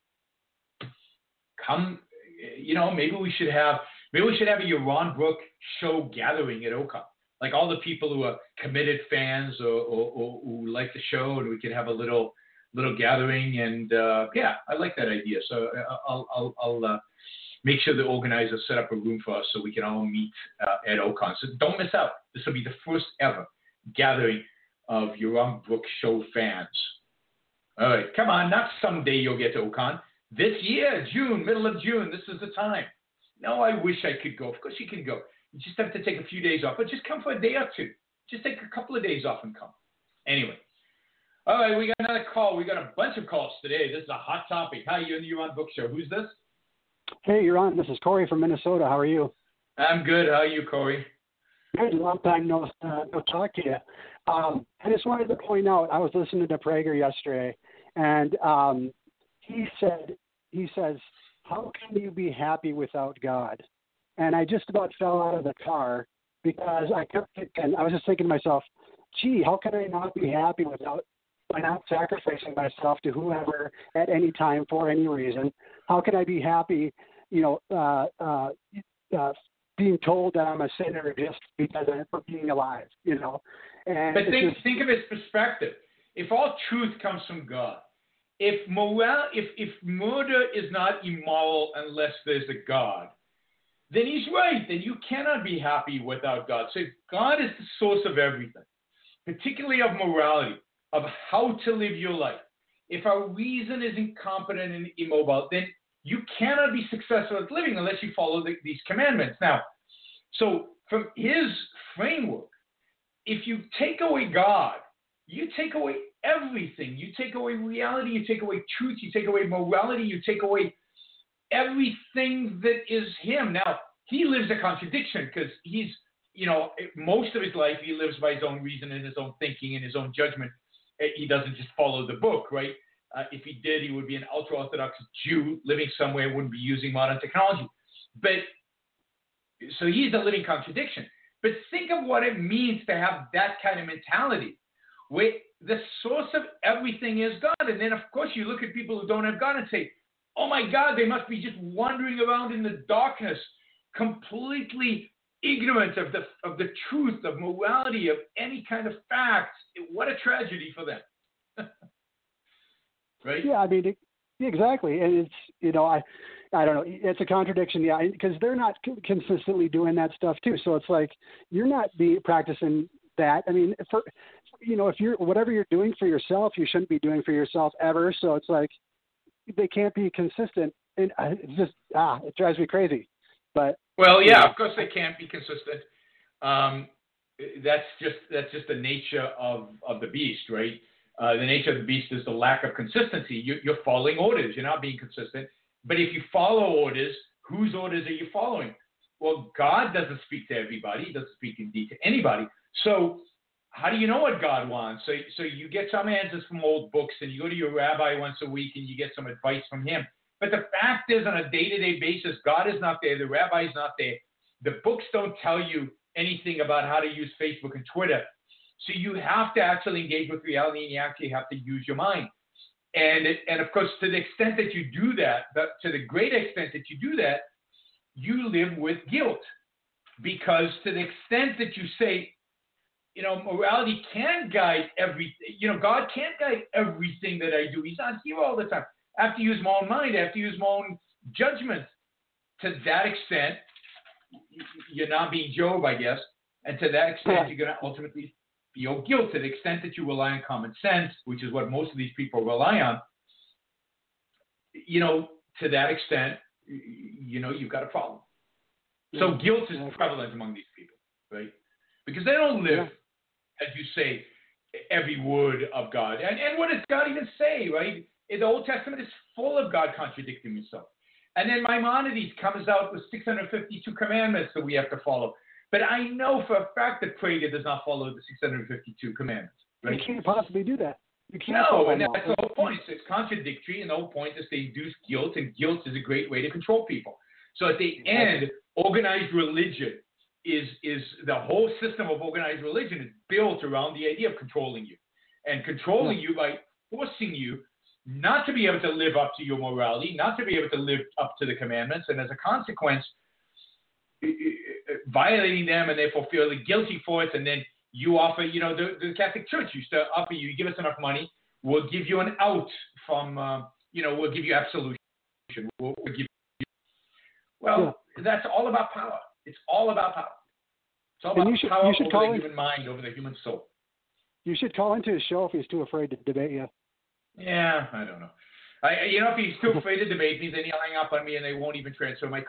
come, maybe we should have a Yaron Brook show gathering at OCON. Like all the people who are committed fans or who like the show, and we could have a little gathering. And I like that idea. So I'll make sure the organizers set up a room for us so we can all meet at OCON. So don't miss out. This will be the first ever gathering of Yaron Brook show fans. All right, come on. Not someday you'll get to OCON. This year, June, middle of June, this is the time. No, I wish I could go. Of course you can go. You just have to take a few days off, but just come for a day or two. Just take a couple of days off and come. Anyway. All right, we got another call. We got a bunch of calls today. This is a hot topic. Hi, you're on Book Show. Who's this? Hey, you're on. This is Corey from Minnesota. How are you? I'm good. How are you, Corey? Good. Long time no talk to you. I just wanted to point out, I was listening to Prager yesterday, and he says, how can you be happy without God? And I just about fell out of the car because I was just thinking to myself, gee, how can I not be happy by not sacrificing myself to whoever at any time for any reason? How can I be happy, being told that I'm a sinner just because I'm being alive, And but think of his perspective. If all truth comes from God, if murder is not immoral unless there's a God, then he's right. Then you cannot be happy without God. So if God is the source of everything, particularly of morality, of how to live your life. If our reason is incompetent and immobile, then you cannot be successful at living unless you follow these commandments. Now, so from his framework, if you take away God, you take away everything. You take away reality, you take away truth, you take away morality, you take away everything that is him. Now, he lives a contradiction because he's, most of his life he lives by his own reason and his own thinking and his own judgment. He doesn't just follow the book, right? If he did, he would be an ultra-Orthodox Jew living somewhere, wouldn't be using modern technology. But so he's a living contradiction. But think of what it means to have that kind of mentality, where the source of everything is God. And then, of course, you look at people who don't have God and say, oh, my God, they must be just wandering around in the darkness, completely ignorant of the truth, of morality, of any kind of facts. What a tragedy for them. Right? Yeah, I mean, exactly. And it's, I don't know, it's a contradiction, yeah, because they're not consistently doing that stuff too. So it's like, you're not practicing that. I mean, if you're, whatever you're doing for yourself, you shouldn't be doing for yourself ever. So it's like, they can't be consistent. And it's just, it drives me crazy. But well, yeah, of course they can't be consistent. That's just the nature of the beast, right? The nature of the beast is the lack of consistency. You're following orders. You're not being consistent. But if you follow orders, whose orders are you following? Well, God doesn't speak to everybody. He doesn't speak indeed to anybody. So how do you know what God wants? So you get some answers from old books, and you go to your rabbi once a week, and you get some advice from him. But the fact is, on a day-to-day basis, God is not there. The rabbi is not there. The books don't tell you anything about how to use Facebook and Twitter. So you have to actually engage with reality, and you actually have to use your mind. And of course, to the extent that you do that, to the great extent that you do that, you live with guilt. Because to the extent that you say, morality can guide everything, God can't guide everything that I do. He's not here all the time. I have to use my own mind. I have to use my own judgment. To that extent, you're not being Job, I guess. And to that extent, you're going to ultimately feel guilt. To the extent that you rely on common sense, which is what most of these people rely on, to that extent, you've got a problem. So guilt is prevalent among these people, right? Because they don't live, as you say, every word of God. And what does God even say, right? The Old Testament is full of God contradicting himself. And then Maimonides comes out with 652 commandments that we have to follow. But I know for a fact that Prager does not follow the 652 commandments. Right? You can't possibly do that. You can't. No, and that's the whole point. It's contradictory, and the whole point is to induce guilt, and guilt is a great way to control people. So at the end, organized religion is the whole system of organized religion is built around the idea of controlling you, and controlling you by forcing you not to be able to live up to your morality, not to be able to live up to the commandments, and as a consequence, violating them, and thereful feeling guilty for it. And then you offer, the Catholic Church used to offer you give us enough money, we'll give you an out from, we'll give you absolution. We'll give you. That's all about power. It's all about power. It's all about power over the human mind, over the human soul. You should call into his show if he's too afraid to debate you. Yeah, I don't know. If he's too afraid to debate me, then he'll hang up on me and they won't even transfer my call.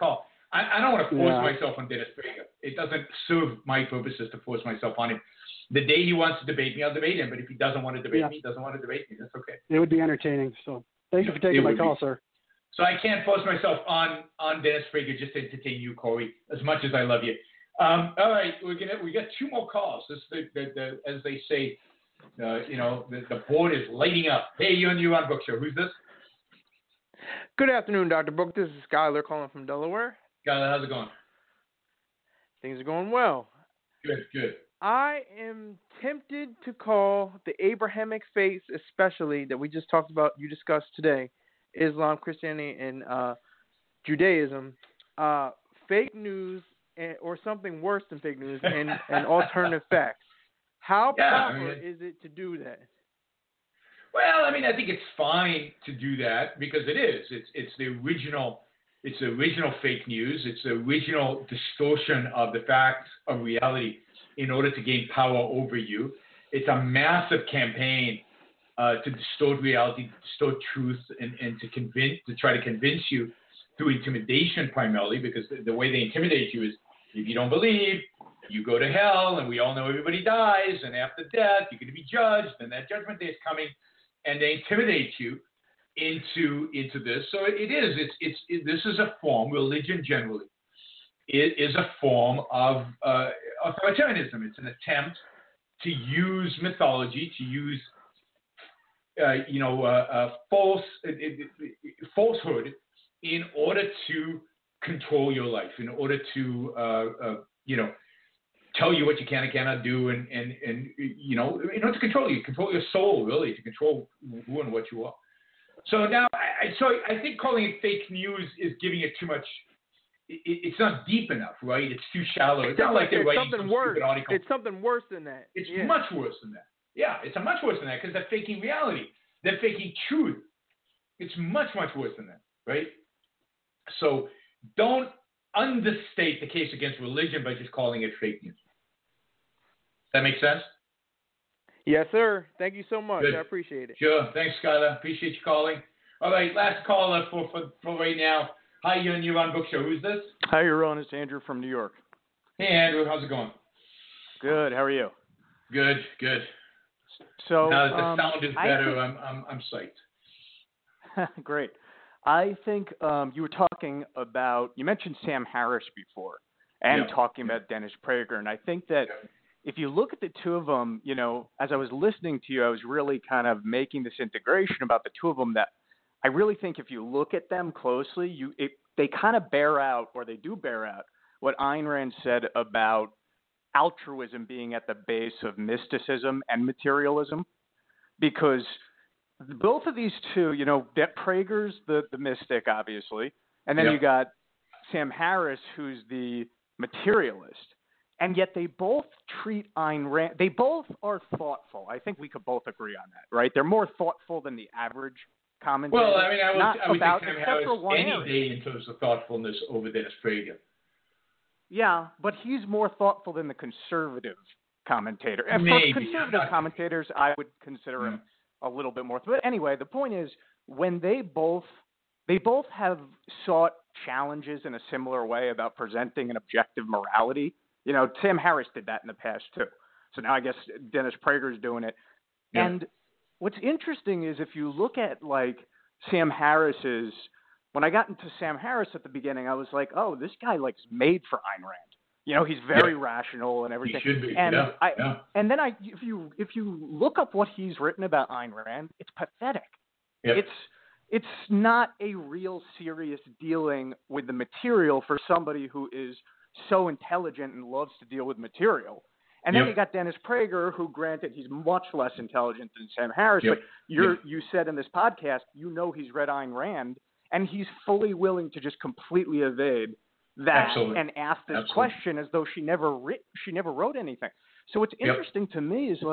I don't want to force myself on Dennis Prager. It doesn't serve my purposes to force myself on him. The day he wants to debate me, I'll debate him. But if he doesn't want to debate me, he doesn't want to debate me. That's okay. It would be entertaining. So thank you for taking my call, sir. So I can't force myself on Dennis Prager just to entertain you, Corey, as much as I love you. All right, we got 2 more calls. This as they say, the board is lighting up. Hey, you're on the Ron Book Show. Who's this? Good afternoon, Dr. Book. This is Skyler calling from Delaware. Skyler, how's it going? Things are going well. Good. I am tempted to call the Abrahamic faiths, especially that we just talked about, you discussed today, Islam, Christianity, and Judaism, fake news or something worse than fake news and alternative facts. How proper is it to do that? Well, I mean, I think it's fine to do that because it is. It's the original fake news. It's the original distortion of the facts of reality in order to gain power over you. It's a massive campaign to distort reality, to distort truth, and to try to convince you through intimidation primarily, because the way they intimidate you is if you don't believe, you go to hell, and we all know everybody dies, and after death, you're going to be judged, and that judgment day is coming, and they intimidate you into this. So this is a form, religion generally, it is a form of authoritarianism. It's an attempt to use mythology, to use falsehood in order to control your life, in order to tell you what you can and cannot do, and in order to control your soul, really, to control who and what you are. So now, I think calling it fake news is giving it too much. It's not deep enough, right? It's too shallow. It's not like they're writing some stupid article. It's something worse than that. It's much worse than that. Yeah, it's much worse than that because they're faking reality. They're faking truth. It's much, much worse than that, right? So don't understate the case against religion by just calling it fake news. Does that make sense? Yes, sir. Thank you so much. Good. I appreciate it. Sure. Thanks, Skyler. Appreciate you calling. All right, last caller for right now. Hi, you're on Your Own Book Show. Who's this? Hi, Ron. It's Andrew from New York. Hey, Andrew. How's it going? Good. How are you? Good. So now that the sound is better, I'm psyched. Great. I think you were talking about, you mentioned Sam Harris before and talking about Dennis Prager. And I think that if you look at the two of them, as I was listening to you, I was really kind of making this integration about the two of them that I really think if you look at them closely, they kind of bear out, or they do bear out, what Ayn Rand said about altruism being at the base of mysticism and materialism. Because both of these two, that Prager's the mystic, obviously, and then you got Sam Harris, who's the materialist. And yet they both treat Ayn Rand, they both are thoughtful. I think we could both agree on that, right? They're more thoughtful than the average commentator. Well, I mean, I would about, think Sam Harris any day in terms of thoughtfulness over Dennis Prager. Yeah, but he's more thoughtful than the conservative commentator. And maybe. For conservative commentators, I would consider him a little bit more. But anyway, the point is, when they both have sought challenges in a similar way about presenting an objective morality. Sam Harris did that in the past too. So now I guess Dennis Prager's doing it. Yeah. And what's interesting is if you look at Sam Harris's, when I got into Sam Harris at the beginning, I was like, oh, this guy is made for Ayn Rand. He's very rational and everything. He should be. And and then if you look up what he's written about Ayn Rand, it's pathetic. Yeah. It's not a real serious dealing with the material for somebody who is so intelligent and loves to deal with material. And then you got Dennis Prager, who, granted, he's much less intelligent than Sam Harris, but you said in this podcast, he's read Ayn Rand, and he's fully willing to just completely evade that and ask this question as though she never wrote anything. So what's interesting to me is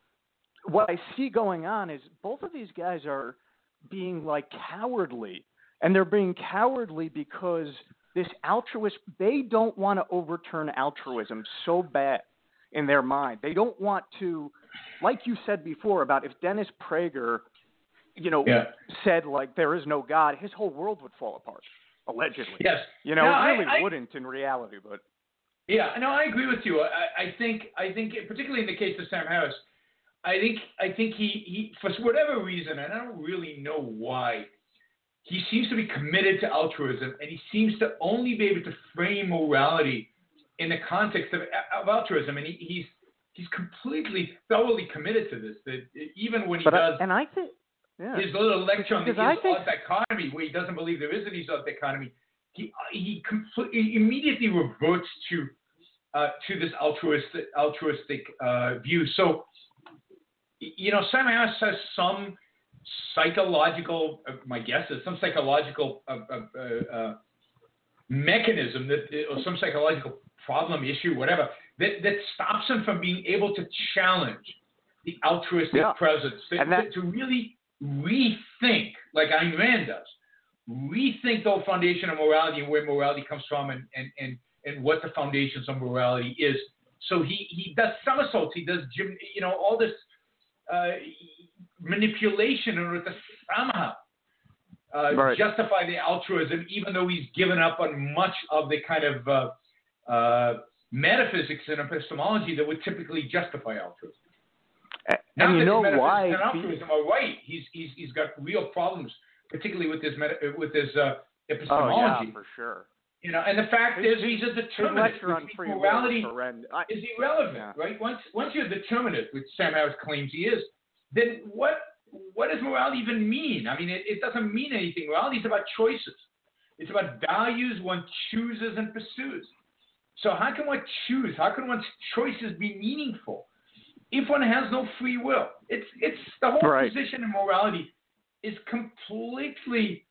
what I see going on is both of these guys are being cowardly, and they're being cowardly because this altruist, they don't want to overturn altruism so bad in their mind. They don't want to, like you said before about if Dennis Prager, said there is no God, his whole world would fall apart. allegedly. Yes. It really wouldn't in reality, but. Yeah, no, I agree with you. I think particularly in the case of Sam Harris, I think he for whatever reason, and I don't really know why, he seems to be committed to altruism, and he seems to only be able to frame morality in the context of altruism, and he's completely, thoroughly committed to this. That even when he I think his little lecture on the Islamic dichotomy, where he doesn't believe there is an Islamic dichotomy, he immediately reverts to this altruistic view. So, Sam Harris has some psychological, my guess is some psychological mechanism or some psychological problem, issue, whatever, that stops him from being able to challenge the altruistic presence, to really rethink, like Ayn Rand does, rethink the foundation of morality and where morality comes from and what the foundations of morality is. So he does somersaults, he does all this manipulation in order to somehow justify the altruism, even though he's given up on much of the kind of metaphysics and epistemology that would typically justify altruism. And you know why? And altruism are right. He's got real problems, particularly with his epistemology. Oh yeah, for sure. And the fact is, he's a determinist. His lecture on free morality will is irrelevant, right? Once you're a determinist, which Sam Harris claims he is, then what does morality even mean? I mean, it doesn't mean anything. Morality is about choices. It's about values one chooses and pursues. So how can one choose? How can one's choices be meaningful if one has no free will? It's the whole position in morality is completely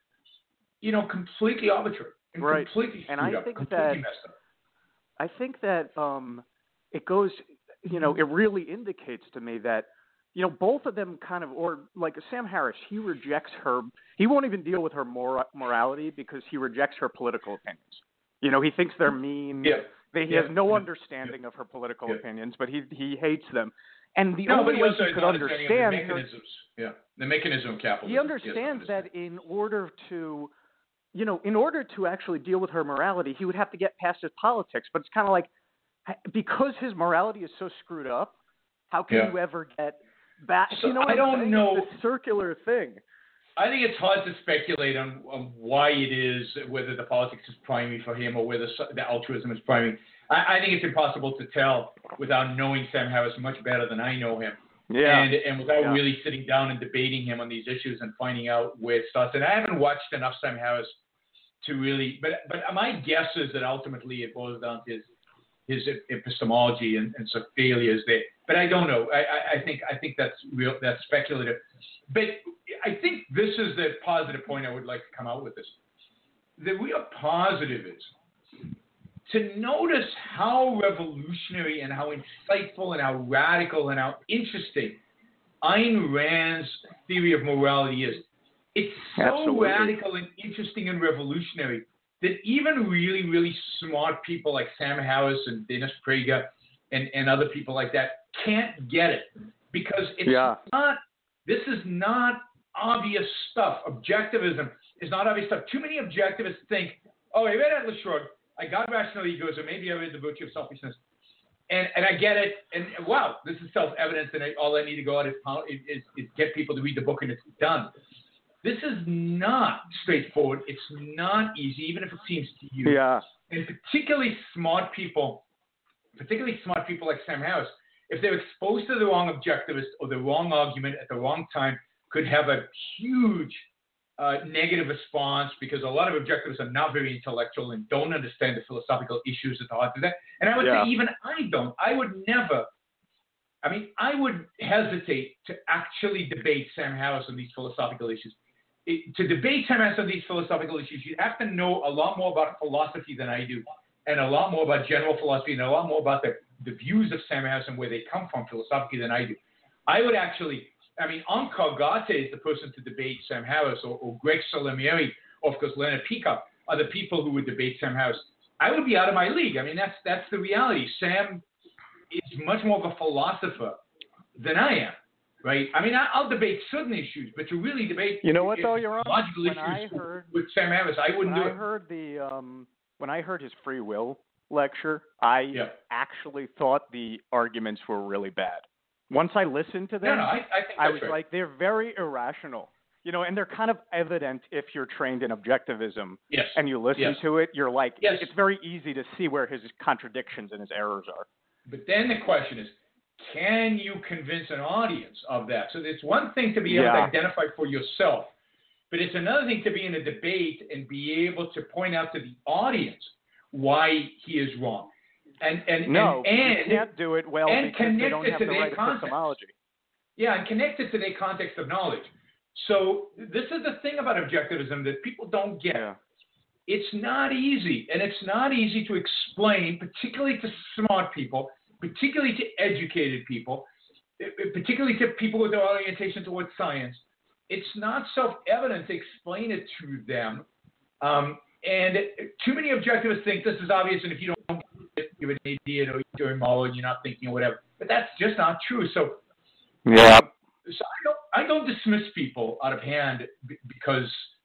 arbitrary and completely screwed up, completely messed up. I think that it goes, it really indicates to me that, both of them kind of, or like Sam Harris, he rejects her. He won't even deal with her morality because he rejects her political opinions. He thinks they're mean. Yeah. He has no understanding of her political opinions, but he hates them. And the only way he could understand the mechanism of capitalism. He understands that in order to actually deal with her morality, he would have to get past his politics. But it's kind of like, because his morality is so screwed up, how can you ever get back? So I don't know. It's a circular thing. I think it's hard to speculate on why it is, whether the politics is primary for him or whether the altruism is primary. I think it's impossible to tell without knowing Sam Harris much better than I know him. Yeah. And without really sitting down and debating him on these issues and finding out where it starts. And I haven't watched enough Sam Harris to really, but my guess is that ultimately it boils down to his epistemology and some failures there. But I don't know. I think that's real. That's speculative. But I think this is the positive point I would like to come out with this. The real positive is to notice how revolutionary and how insightful and how radical and how interesting Ayn Rand's theory of morality is. It's so radical and interesting and revolutionary that even really, really smart people like Sam Harris and Dennis Prager and other people like that can't get it because it's not. This is not obvious stuff. Objectivism is not obvious stuff. Too many objectivists think, I read Atlas Shrugged, I got rational egos, or maybe I read The Virtue of Selfishness, and I get it, and wow, this is self-evident, and all I need to go out is get people to read the book, and it's done. This is not straightforward. It's not easy, even if it seems to you. Yeah. And particularly smart people like Sam Harris, if they're exposed to the wrong objectivist or the wrong argument at the wrong time, could have a huge negative response because a lot of objectivists are not very intellectual and don't understand the philosophical issues at the heart of that. And I would say even I don't. I would hesitate to actually debate Sam Harris on these philosophical issues. To debate Sam Harris on these philosophical issues, you have to know a lot more about philosophy than I do, and a lot more about general philosophy, and a lot more about the views of Sam Harris and where they come from philosophically than I do. I would actually, Omkar Gate is the person to debate Sam Harris, or Greg Salamieri, or of course Leonard Peacock are the people who would debate Sam Harris. I would be out of my league. That's the reality. Sam is much more of a philosopher than I am. right? I mean, I'll debate certain issues, but to really debate, you know what though, you're on. Logical issues with Sam Harris, I wouldn't do it. When I heard his free will lecture, I actually thought the arguments were really bad. Once I listened to them, I think I was right. like, they're very irrational. And they're kind of evident if you're trained in objectivism and you listen to it. You're like, it's very easy to see where his contradictions and his errors are. But then the question is, can you convince an audience of that? So it's one thing to be able to identify for yourself, but it's another thing to be in a debate and be able to point out to the audience why he is wrong. And you can't do it well because they don't have the right epistemology. Yeah, and connect it to their context of knowledge. So this is the thing about objectivism that people don't get. Yeah. It's not easy, and it's not easy to explain, particularly to smart people, particularly to educated people, particularly to people with their orientation towards science. It's not self-evident to explain it to them. And too many objectivists think this is obvious, and if you don't get it, you're an idiot or you're immoral and you're not thinking or whatever. But that's just not true. So I don't dismiss people out of hand because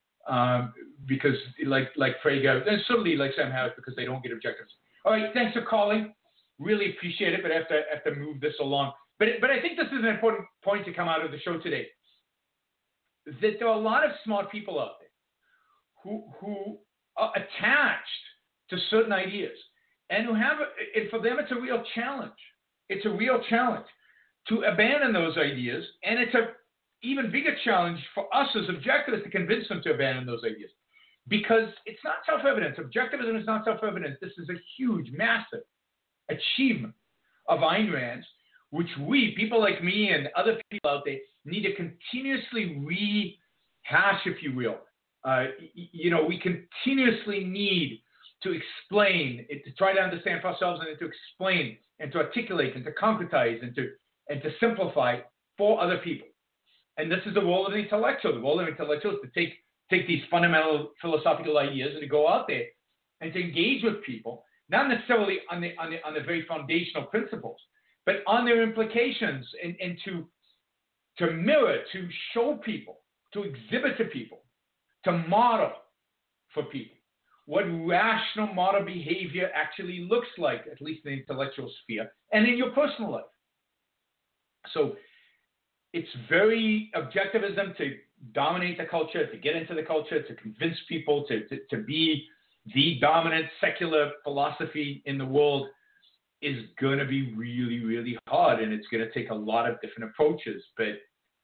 like Prager, and certainly like Sam Harris, because they don't get objectives. All right, thanks for calling. Really appreciate it, but I have to move this along. But I think this is an important point to come out of the show today. That there are a lot of smart people out there who are attached to certain ideas and who have, and for them it's a real challenge. It's a real challenge to abandon those ideas, and it's an even bigger challenge for us as objectivists to convince them to abandon those ideas, because it's not self-evident. Objectivism is not self-evident. This is a huge, massive achievement of Ayn Rand's, which we, people like me and other people out there, need to continuously rehash, if you will. We continuously need to explain, to try to understand for ourselves and to explain and to articulate and to concretize and to simplify for other people. And this is the role of the intellectual. The role of the intellectual is to take these fundamental philosophical ideas and to go out there and to engage with people, not necessarily on the very foundational principles, but on their implications and to mirror, to show people, to exhibit to people, to model for people what rational model behavior actually looks like, at least in the intellectual sphere and in your personal life. So it's very objectivism to dominate the culture, to get into the culture, to convince people to be the dominant secular philosophy in the world is going to be really, really hard, and it's going to take a lot of different approaches. But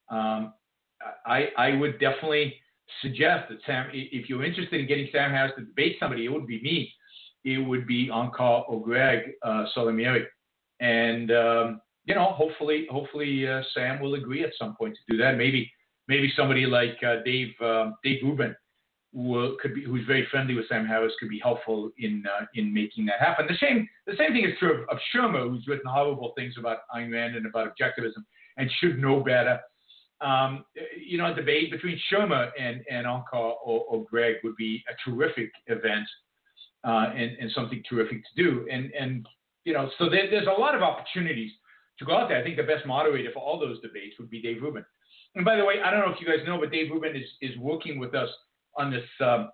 I would definitely suggest that Sam, if you're interested in getting Sam Harris to debate somebody, it would be me. It would be Onkar or Greg Solomiri. And, hopefully Sam will agree at some point to do that. Maybe somebody like Dave Rubin who's very friendly with Sam Harris could be helpful in making that happen. The same thing is true of Shermer, who's written horrible things about Ayn Rand and about objectivism and should know better. A debate between Shermer and Onkar or Greg would be a terrific event and something terrific to do. And so there's a lot of opportunities to go out there. I think the best moderator for all those debates would be Dave Rubin. And by the way, I don't know if you guys know, but Dave Rubin is working with us on this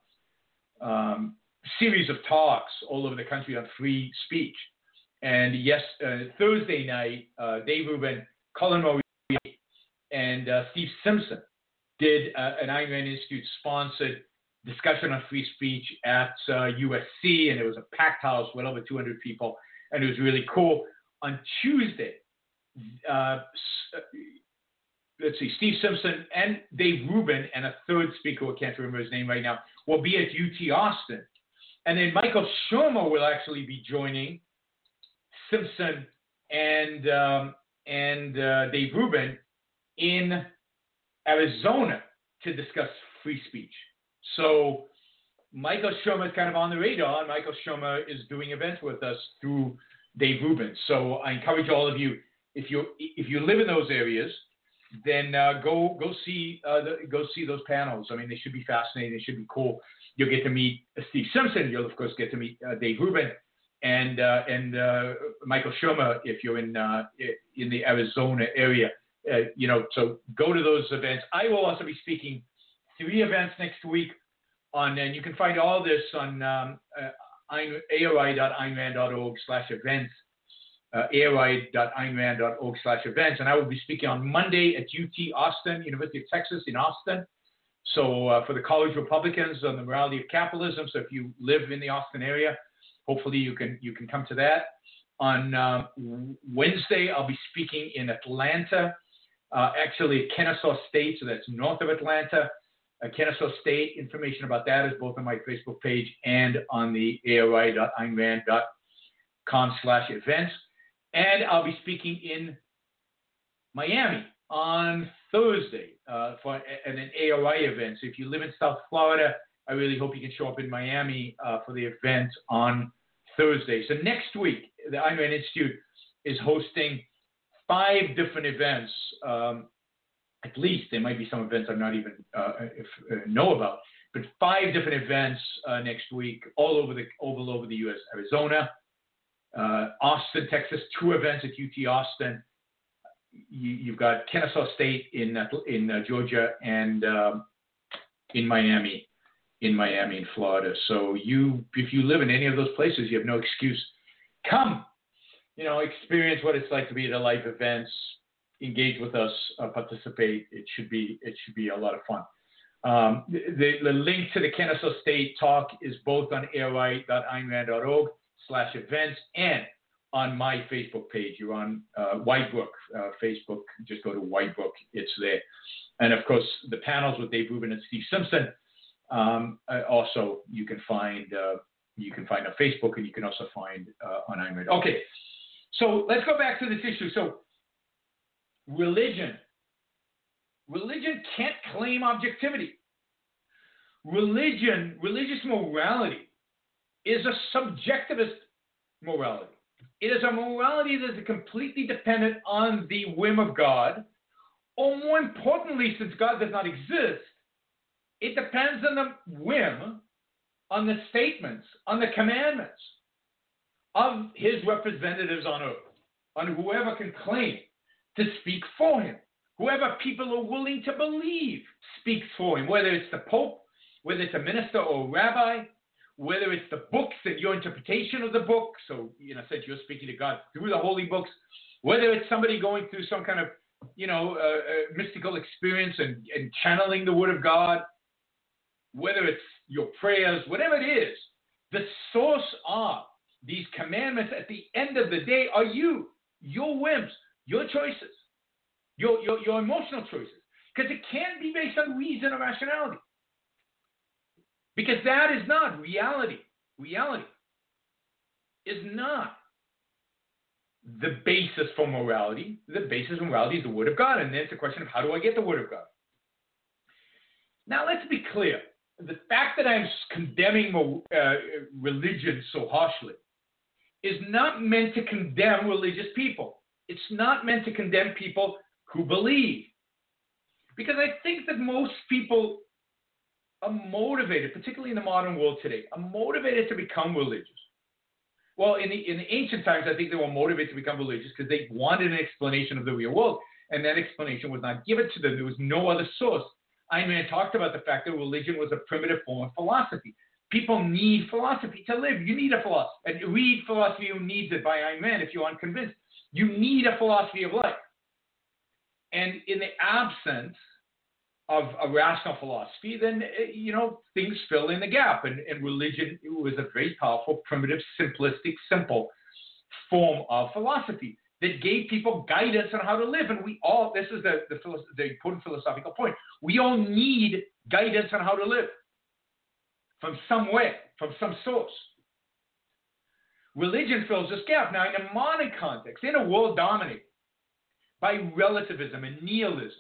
series of talks all over the country on free speech. And Thursday night, Dave Rubin, Colin Murray, and Steve Simpson did an Ayn Rand Institute-sponsored discussion on free speech at USC, and it was a packed house with over 200 people, and it was really cool. On Tuesday, Steve Simpson and Dave Rubin and a third speaker, I can't remember his name right now, will be at UT Austin. And then Michael Shermer will actually be joining Simpson and Dave Rubin in Arizona to discuss free speech. So Michael Shermer is kind of on the radar, and Michael Shermer is doing events with us through Dave Rubin. So I encourage all of you, if you live in those areas, then go see those panels. I mean, they should be fascinating. They should be cool. You'll get to meet Steve Simpson. You'll of course get to meet Dave Rubin and Michael Shermer if you're in the Arizona area. So go to those events. I will also be speaking 3 events next week and you can find all this on ARI.AYNRAND.org/events, ARI.AYNRAND.org/events. And I will be speaking on Monday at UT Austin, University of Texas in Austin. So for the college Republicans on the morality of capitalism. So if you live in the Austin area, hopefully you can come to that. On Wednesday, I'll be speaking in Atlanta, actually at Kennesaw State, so that's north of Atlanta. Kennesaw State, information about that is both on my Facebook page and on the ARI.AYNRAND.com/events. And I'll be speaking in Miami on Thursday for an ARI event. So if you live in South Florida, I really hope you can show up in Miami for the event on Thursday. So next week, the Ayn Rand Institute is hosting 5 different events. At least there might be some events I'm not even know about, but 5 different events next week, all over the U.S. Arizona, Austin, Texas, 2 events at UT Austin. You've got Kennesaw State in Georgia and in Miami, in Florida. So if you live in any of those places, you have no excuse. Come, experience what it's like to be at a live events. Engage with us, participate. It should be a lot of fun. The link to the Kennesaw State talk is both on ARI.AYNRAND.org/events and on my Facebook page. You're on Whitebrook Facebook. Just go to Whitebrook. It's there. And of course, the panels with Dave Rubin and Steve Simpson. Also, you can find on Facebook, and you can also find on Ayn Rand. Okay, so let's go back to this issue. So, religion can't claim objectivity. Religious morality is a subjectivist morality. It is a morality that is completely dependent on the whim of God, or more importantly, since God does not exist, it depends on the whim, on the statements, on the commandments of his representatives on earth, on whoever can claim to speak for him. Whoever people are willing to believe speaks for him, whether it's the Pope, whether it's a minister or a rabbi, whether it's the books and your interpretation of the book, so in a sense you're speaking to God through the holy books, whether it's somebody going through some kind of mystical experience and channeling the word of God, whether it's your prayers, whatever it is, the source of these commandments at the end of the day are you, your whims, your choices, your emotional choices, because it can't be based on reason or rationality, because that is not reality. Reality is not the basis for morality. The basis for morality is the Word of God, and then it's a question of how do I get the Word of God. Now let's be clear. The fact that I'm condemning religion so harshly is not meant to condemn religious people. It's not meant to condemn people who believe. Because I think that most people are motivated, particularly in the modern world today, are motivated to become religious. Well, in the ancient times, I think they were motivated to become religious because they wanted an explanation of the real world, and that explanation was not given to them. There was no other source. Ayn Rand talked about the fact that religion was a primitive form of philosophy. People need philosophy to live. You need a philosophy. And read Philosophy Who Needs It by Ayn Rand if you're unconvinced. You need a philosophy of life. And in the absence of a rational philosophy, then, things fill in the gap. And religion was a very powerful, primitive, simplistic, simple form of philosophy that gave people guidance on how to live. And we all, this is the important philosophical point, we all need guidance on how to live from somewhere, from some source. Religion fills this gap. Now, in a modern context, in a world dominated by relativism and nihilism,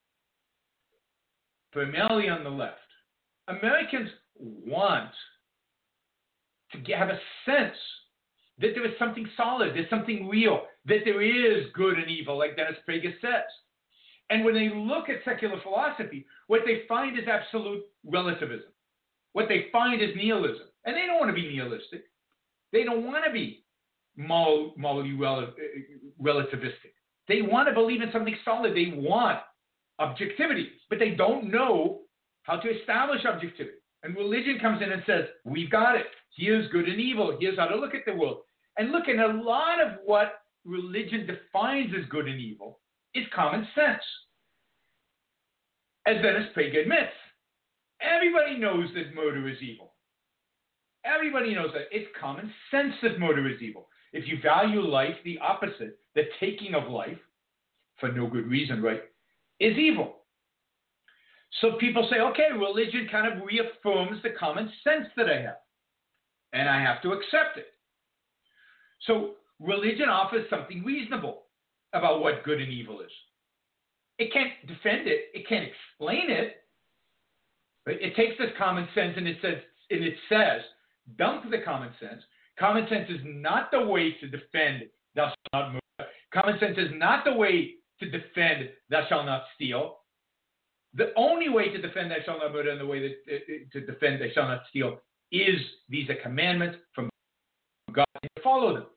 primarily on the left, Americans want to have a sense that there is something solid, there's something real, that there is good and evil, like Dennis Prager says. And when they look at secular philosophy, what they find is absolute relativism. What they find is nihilism. And they don't want to be nihilistic. They don't want to be morally relativistic. They want to believe in something solid. They want objectivity, but they don't know how to establish objectivity. And religion comes in and says, we've got it. Here's good and evil. Here's how to look at the world. And look, and a lot of what religion defines as good and evil is common sense. As Dennis Prager admits, everybody knows that murder is evil. Everybody knows that. It's common sense that murder is evil. If you value life, the opposite, the taking of life, for no good reason, right, is evil. So people say, okay, religion kind of reaffirms the common sense that I have, and I have to accept it. So religion offers something reasonable about what good and evil is. It can't defend it. It can't explain it. Right? It takes this common sense and it says, dump the common sense. Common sense is not the way to defend thou shalt not murder. Common sense is not the way to defend thou shalt not steal. The only way to defend thou shalt not murder and the way to defend thou shalt not steal is these are commandments from God and you follow them.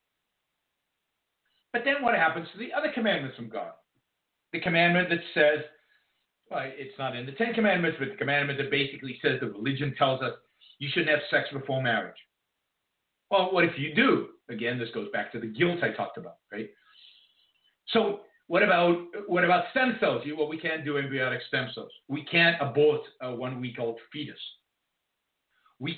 But then what happens to the other commandments from God? The commandment that says, well, it's not in the Ten Commandments, but the commandment that basically says that religion tells us you shouldn't have sex before marriage. Well, what if you do? Again, this goes back to the guilt I talked about, right? So what about stem cells? Well, we can't do embryonic stem cells. We can't abort a 1-week-old fetus. We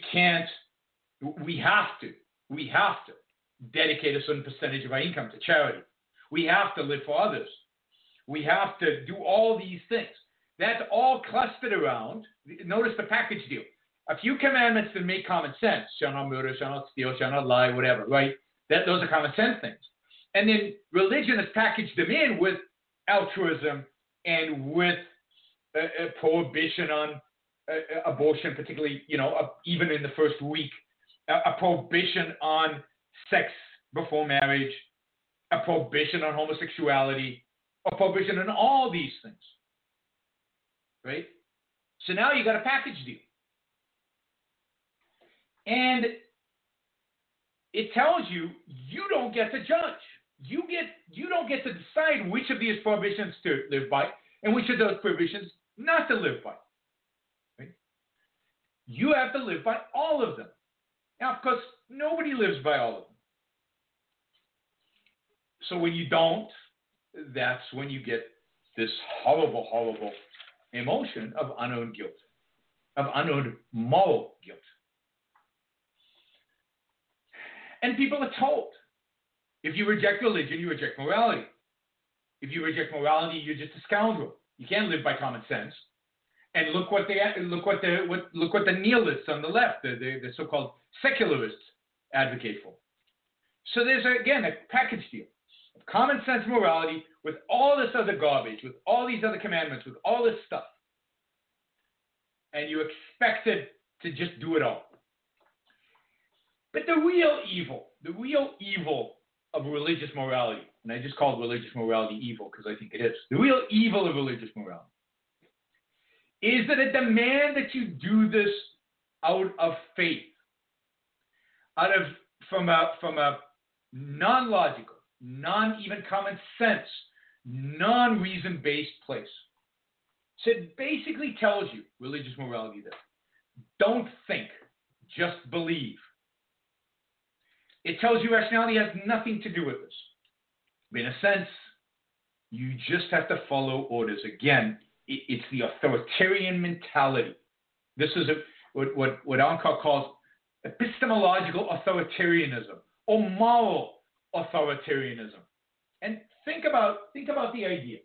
have to dedicate a certain percentage of our income to charity. We have to live for others. We have to do all these things. That's all clustered around. Notice the package deal. A few commandments that make common sense. Shall not murder, shall not steal, shall not lie, whatever, right? Those are common sense things. And then religion has packaged them in with altruism and with a prohibition on abortion, particularly, even in the first week, a prohibition on sex before marriage, a prohibition on homosexuality, a prohibition on all these things, right? So now you got a package deal. And it tells you don't get to judge. You don't get to decide which of these prohibitions to live by and which of those prohibitions not to live by. Right? You have to live by all of them. Now, of course, nobody lives by all of them. So when you don't, that's when you get this horrible, horrible emotion of unearned guilt, of unearned moral guilt. And people are told, if you reject religion, you reject morality. If you reject morality, you're just a scoundrel. You can't live by common sense. And look what the nihilists on the left, the so-called secularists, advocate for. So there's again a package deal of common sense morality with all this other garbage, with all these other commandments, with all this stuff, and you expected to just do it all. But the real evil of religious morality, and I just called religious morality evil because I think it is, the real evil of religious morality is that it demands that you do this out of faith, from a non-logical, non-even common sense, non-reason-based place. So it basically tells you, religious morality, this: don't think, just believe. It tells you rationality has nothing to do with this. But in a sense, you just have to follow orders. Again, it's the authoritarian mentality. This is what Ankur calls epistemological authoritarianism or moral authoritarianism. And think about the idea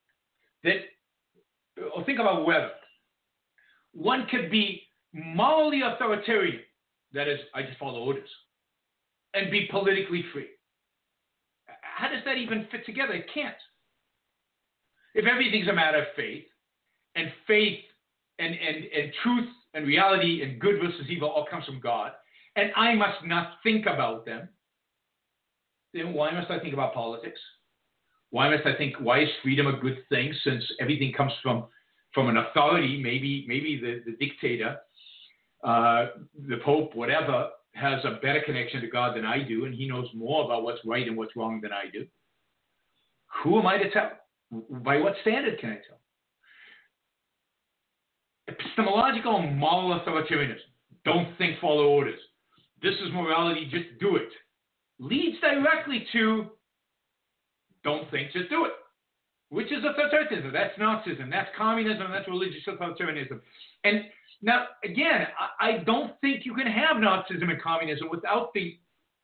or think about whether one could be morally authoritarian, that is, I just follow orders, and be politically free. How does that even fit together? It can't. If everything's a matter of faith and truth and reality and good versus evil all comes from God, and I must not think about them, then why must I think about politics? Why is freedom a good thing, since everything comes from an authority? Maybe the dictator, the Pope, whatever, has a better connection to God than I do, and he knows more about what's right and what's wrong than I do. Who am I to tell? By what standard can I tell? Epistemological moral authoritarianism. Don't think, follow orders. This is morality, just do it. Leads directly to don't think, just do it. Which is authoritarianism. That's Nazism. That's communism. That's religious authoritarianism. And now, again, I don't think you can have Nazism and communism without the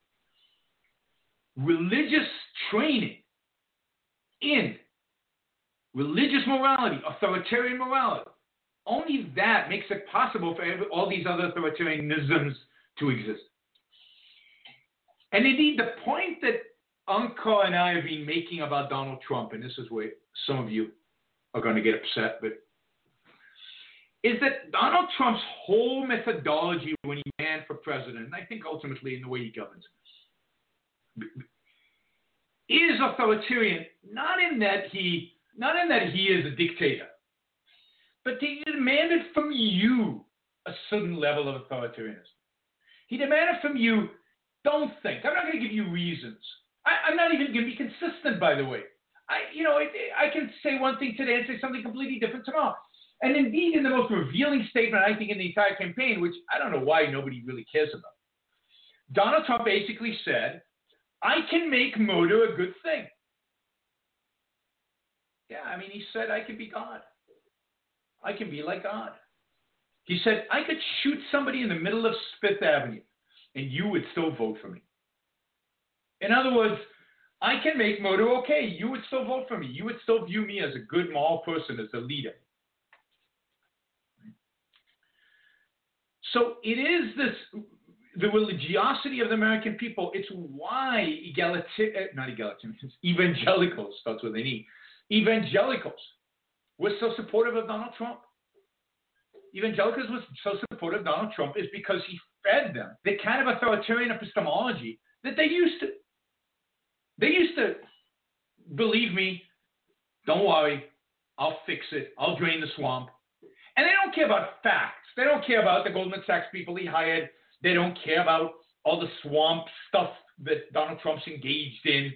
religious training in religious morality, authoritarian morality. Only that makes it possible for all these other authoritarianisms to exist. And indeed, the point that Anka and I have been making about Donald Trump, and this is where some of you are going to get upset, but is that Donald Trump's whole methodology when he ran for president, and I think ultimately in the way he governs, is authoritarian, not in that he is a dictator, but he demanded from you a certain level of authoritarianism. He demanded from you, don't think. I'm not going to give you reasons. I'm not even going to be consistent, by the way. I can say one thing today and say something completely different tomorrow. And indeed, in the most revealing statement, I think, in the entire campaign, which I don't know why nobody really cares about, Donald Trump basically said, I can make murder a good thing. Yeah, I mean, he said, I can be God. I can be like God. He said, I could shoot somebody in the middle of Fifth Avenue, and you would still vote for me. In other words, I can make murder okay. You would still vote for me. You would still view me as a good moral person, as a leader. So it is the religiosity of the American people. It's why evangelicals, that's what they need. Evangelicals were so supportive of Donald Trump. Evangelicals were so supportive of Donald Trump is because he fed them the kind of authoritarian epistemology that they used to. They used to, believe me, don't worry, I'll fix it, I'll drain the swamp. And they don't care about facts. They don't care about the Goldman Sachs people he hired. They don't care about all the swamp stuff that Donald Trump's engaged in.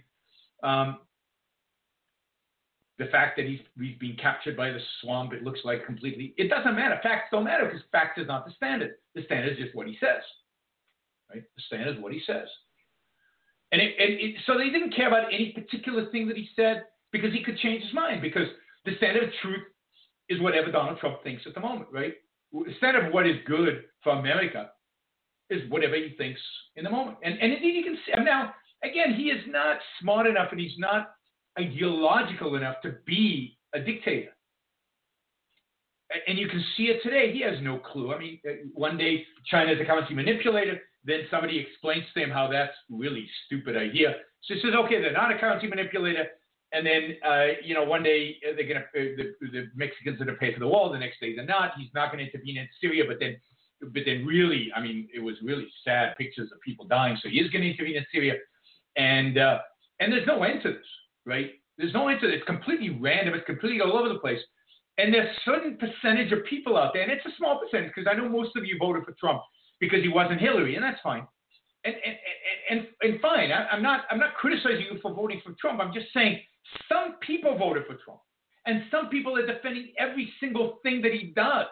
The fact that he's being captured by the swamp, it looks like completely. It doesn't matter. Facts don't matter because facts is not the standard. The standard is just what he says. Right? The standard is what he says. And so they didn't care about any particular thing that he said because he could change his mind, because the standard of truth is whatever Donald Trump thinks at the moment, right? The standard of what is good for America is whatever he thinks in the moment. And indeed, you can see. Now, again, he is not smart enough and he's not ideological enough to be a dictator. And you can see it today. He has no clue. I mean, one day China is a currency manipulator. Then somebody explains to him how that's really stupid idea. So he says, okay, they're not a currency manipulator. And then, one day they're going to the Mexicans are going to pay for the wall. The next day they're not. He's not going to intervene in Syria. But then really, I mean, it was really sad pictures of people dying. So he is going to intervene in Syria. And there's no end to this, right? There's no end to this. It's completely random. It's completely all over the place. And there's a certain percentage of people out there, and it's a small percentage because I know most of you voted for Trump because he wasn't Hillary, and that's fine. And fine. I'm not criticizing you for voting for Trump. I'm just saying some people voted for Trump, and some people are defending every single thing that he does.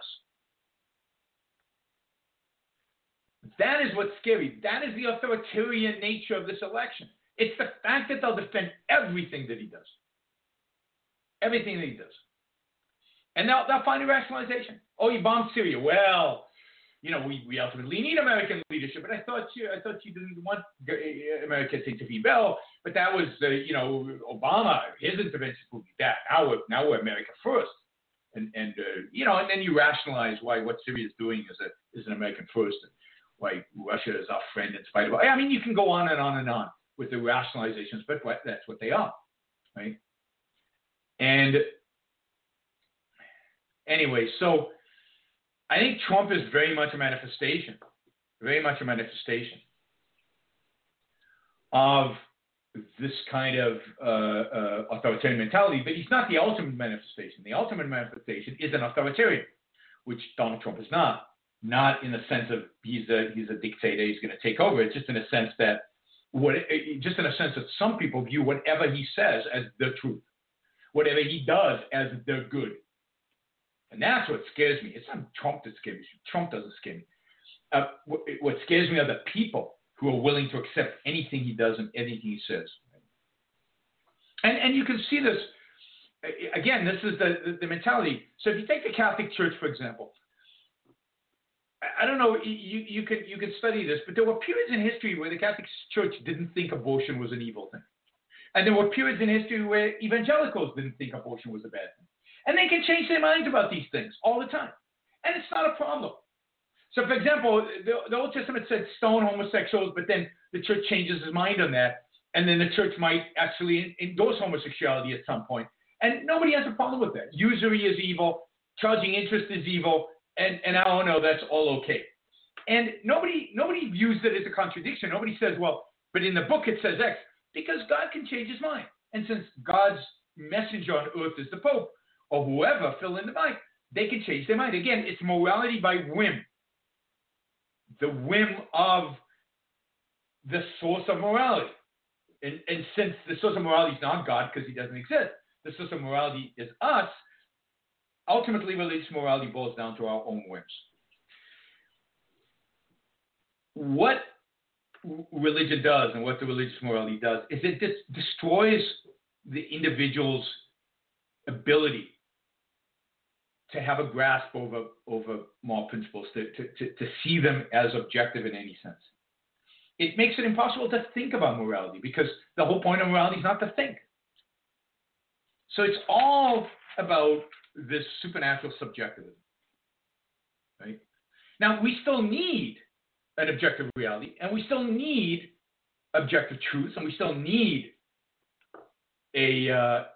That is what's scary. That is the authoritarian nature of this election. It's the fact that they'll defend everything that he does. Everything that he does. And they'll find a rationalization. Oh, you bombed Syria. Well, we ultimately need American leadership. But I thought you didn't want America to intervene. Well, but that was, Obama, his intervention would be that. Now we're America first. And then you rationalize why what Syria is doing is an American first, and why Russia is our friend in spite of. I mean, you can go on and on and on with the rationalizations, but that's what they are, right? And anyway, so I think Trump is very much a manifestation of this kind of authoritarian mentality, but he's not the ultimate manifestation. The ultimate manifestation is an authoritarian, which Donald Trump is not in the sense of he's a dictator, he's going to take over. It's just in a sense that just in a sense that some people view whatever he says as the truth, whatever he does as the good. And that's what scares me. It's not Trump that scares me. Trump doesn't scare me. What scares me are the people who are willing to accept anything he does and anything he says. And you can see this, again, this is the mentality. So if you take the Catholic Church, for example, I don't know, you could study this, but there were periods in history where the Catholic Church didn't think abortion was an evil thing. And there were periods in history where evangelicals didn't think abortion was a bad thing. And they can change their minds about these things all the time. And it's not a problem. So, for example, the Old Testament said stone homosexuals, but then the church changes its mind on that. And then the church might actually endorse homosexuality at some point. And nobody has a problem with that. Usury is evil. Charging interest is evil. And I don't know, that's all okay. And nobody views it as a contradiction. Nobody says, well, but in the book it says X, because God can change his mind. And since God's messenger on earth is the Pope, or whoever, fill in the blank, they can change their mind. Again, it's morality by whim. The whim of the source of morality. And since the source of morality is not God because he doesn't exist, the source of morality is us, ultimately religious morality boils down to our own whims. What religion does and what the religious morality does is it destroys the individual's ability to have a grasp over moral principles, to see them as objective in any sense. It makes it impossible to think about morality because the whole point of morality is not to think. So it's all about this supernatural subjectivism, right? Now, we still need an objective reality, and we still need objective truth, and we still need a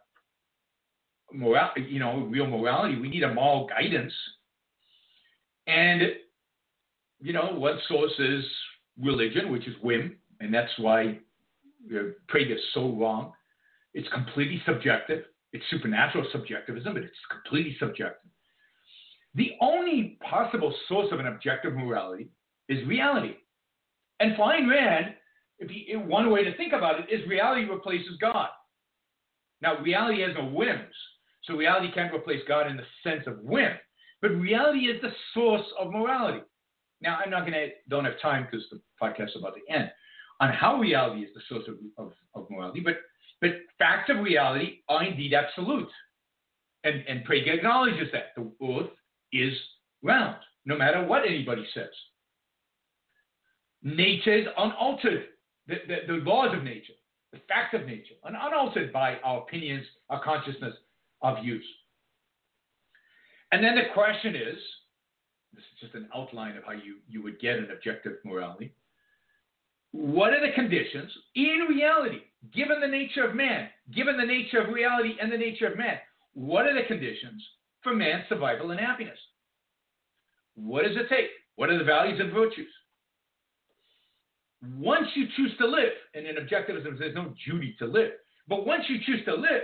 real morality. We need a moral guidance. And, one source is religion, which is whim, and that's why Prager is so wrong. It's completely subjective. It's supernatural subjectivism, but it's completely subjective. The only possible source of an objective morality is reality. And for Ayn Rand, one way to think about it is reality replaces God. Now, reality has no whims, so reality can't replace God in the sense of whim, but reality is the source of morality. Now, don't have time because the podcast is about to end, on how reality is the source of morality, but facts of reality are indeed absolute. And Prager acknowledges that. The earth is round, no matter what anybody says. Nature is unaltered. The laws of nature, the facts of nature, are unaltered by our opinions, our consciousness, our views. And then the question is, this is just an outline of how you would get an objective morality. What are the conditions in reality, given the nature of man, given the nature of reality and the nature of man? What are the conditions for man's survival and happiness? What does it take? What are the values and virtues? Once you choose to live, and in objectivism there's no duty to live, but once you choose to live,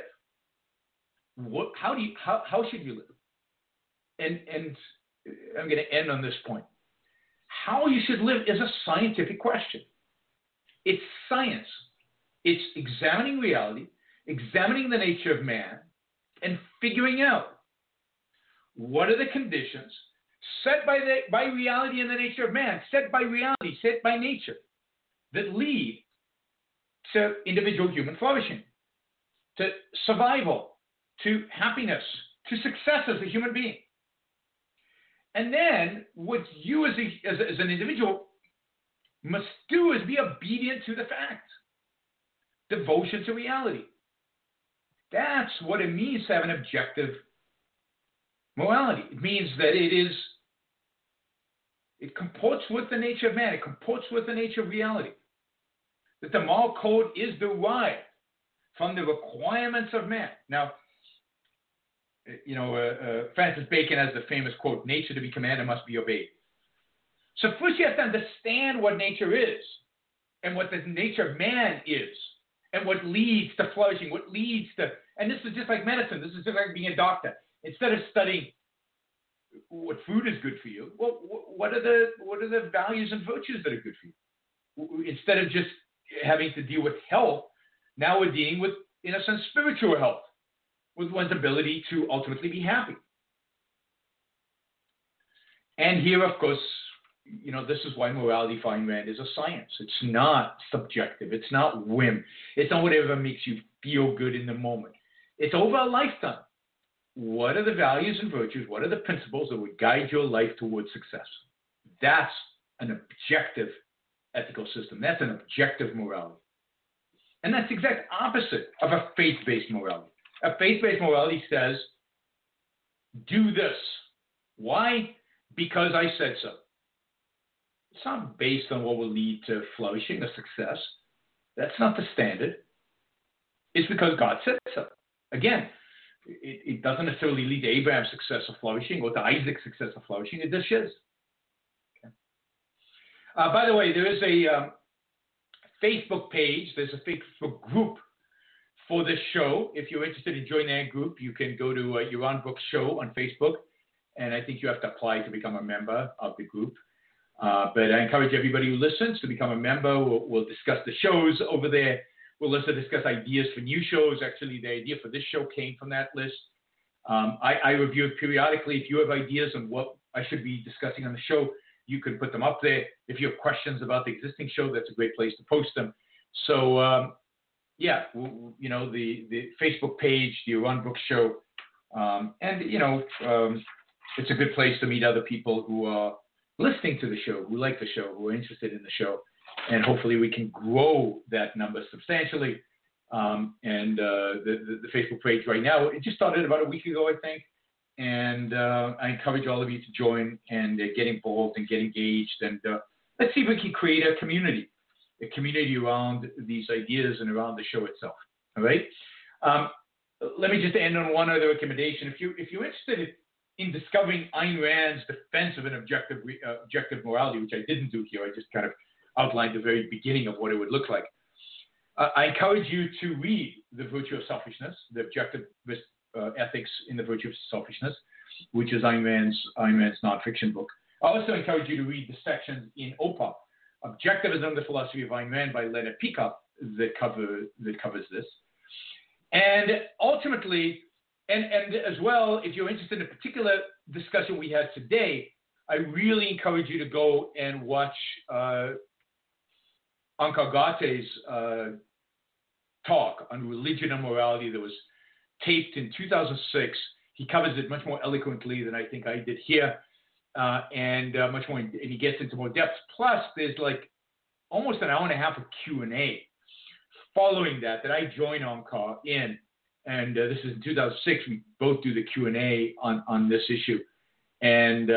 how should you live? And I'm going to end on this point. How you should live is a scientific question. It's science. It's examining reality, examining the nature of man, and figuring out what are the conditions set by reality and the nature of man, set by reality, set by nature, that lead to individual human flourishing, to survival, to happiness, to success as a human being. And then what you as an individual must do is be obedient to the facts. Devotion to reality. That's what it means to have an objective morality. It means that it comports with the nature of man. It comports with the nature of reality. That the moral code is derived from the requirements of man. Now, Francis Bacon has the famous quote, nature to be commanded must be obeyed. So first you have to understand what nature is and what the nature of man is and what leads to flourishing, what leads to, and this is just like medicine. This is just like being a doctor. Instead of studying what food is good for you, well, what are the values and virtues that are good for you? Instead of just having to deal with health. Now we're dealing with, in a sense, spiritual health, with one's ability to ultimately be happy. And here, of course, this is why morality for Ayn Rand is a science. It's not subjective. It's not whim. It's not whatever makes you feel good in the moment. It's over a lifetime. What are the values and virtues? What are the principles that would guide your life towards success? That's an objective ethical system. That's an objective morality. And that's the exact opposite of a faith-based morality. A faith-based morality says, do this. Why? Because I said so. It's not based on what will lead to flourishing or success. That's not the standard. It's because God said so. Again, it doesn't necessarily lead to Abraham's success or flourishing or to Isaac's success or flourishing. It just is. Okay. By the way, there is a Facebook page. There's a Facebook group for this show. If you're interested in joining that group, you can go to Yaron Brook's Show on Facebook, and I think you have to apply to become a member of the group. But I encourage everybody who listens to become a member. We'll discuss the shows over there. We'll also discuss ideas for new shows. Actually, the idea for this show came from that list. I review it periodically. If you have ideas on what I should be discussing on the show, you can put them up there. If you have questions about the existing show, that's a great place to post them. So, the Facebook page, the Yaron Brook Show, it's a good place to meet other people who are listening to the show, who like the show, who are interested in the show. And hopefully we can grow that number substantially. The Facebook page right now, it just started about a week ago, I think. And I encourage all of you to join and get involved and get engaged. And let's see if we can create a community around these ideas and around the show itself. All right? Let me just end on one other recommendation. If you're interested in discovering Ayn Rand's defense of an objective morality, which I didn't do here, I just kind of outlined the very beginning of what it would look like. I encourage you to read The Virtue of Selfishness, the objective ethics in The Virtue of Selfishness, which is Ayn Rand's nonfiction book. I also encourage you to read the sections in OPOP, Objectivism, the Philosophy of Ayn Rand by Leonard Peikoff, that covers this. And ultimately, and as well, if you're interested in a particular discussion we had today, I really encourage you to go and watch Onkar Ghatel's talk on religion and morality that was taped in 2006. He covers it much more eloquently than I think I did here, and much more, and he gets into more depth. Plus, there's like almost an hour and a half of Q&A following that I join Onkar in, and this is in 2006. We both do the Q&A on this issue, and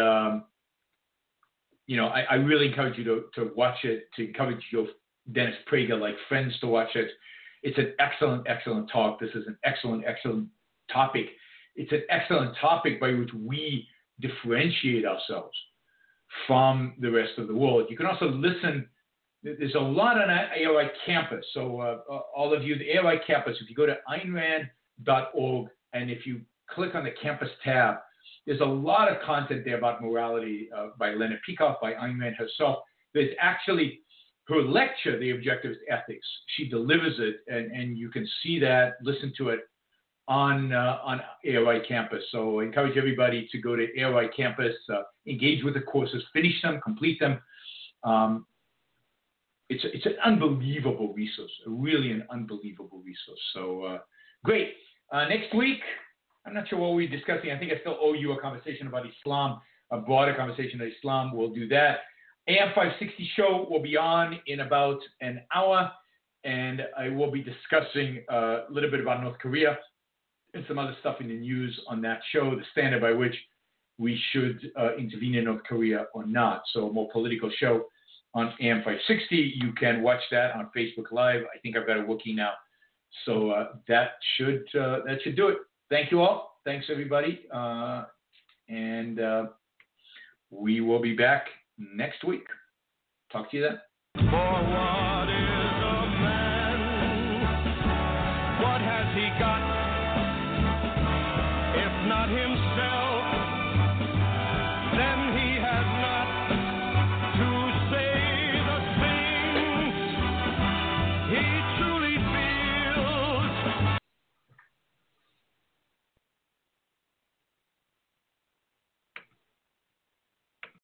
I really encourage you to watch it, to encourage your Dennis Prager-like friends to watch it. It's an excellent, excellent talk. This is an excellent, excellent topic. It's an excellent topic by which we differentiate ourselves from the rest of the world. You can also listen. There's a lot on ARI Campus. So all of you, the ARI Campus, if you go to AynRand.org and if you click on the Campus tab, there's a lot of content there about morality by Leonard Peikoff, by Ayn Rand herself. There's actually her lecture, The Objectivist Ethics. She delivers it, and you can see that, listen to it on ARI Campus. So I encourage everybody to go to ARI Campus, engage with the courses, finish them, complete them. It's an unbelievable resource, really an unbelievable resource. So great. Next week, I'm not sure what we're discussing. I think I still owe you a conversation about Islam, a broader conversation about Islam. We'll do that. AM 560 show will be on in about an hour, and I will be discussing a little bit about North Korea and some other stuff in the news on that show, the standard by which we should intervene in North Korea or not. So a more political show on AM 560. You can watch that on Facebook Live. I think I've got it working now. So that should do it. Thank you all. Thanks, everybody. And we will be back next week. Talk to you then. For what is a man? What has he got?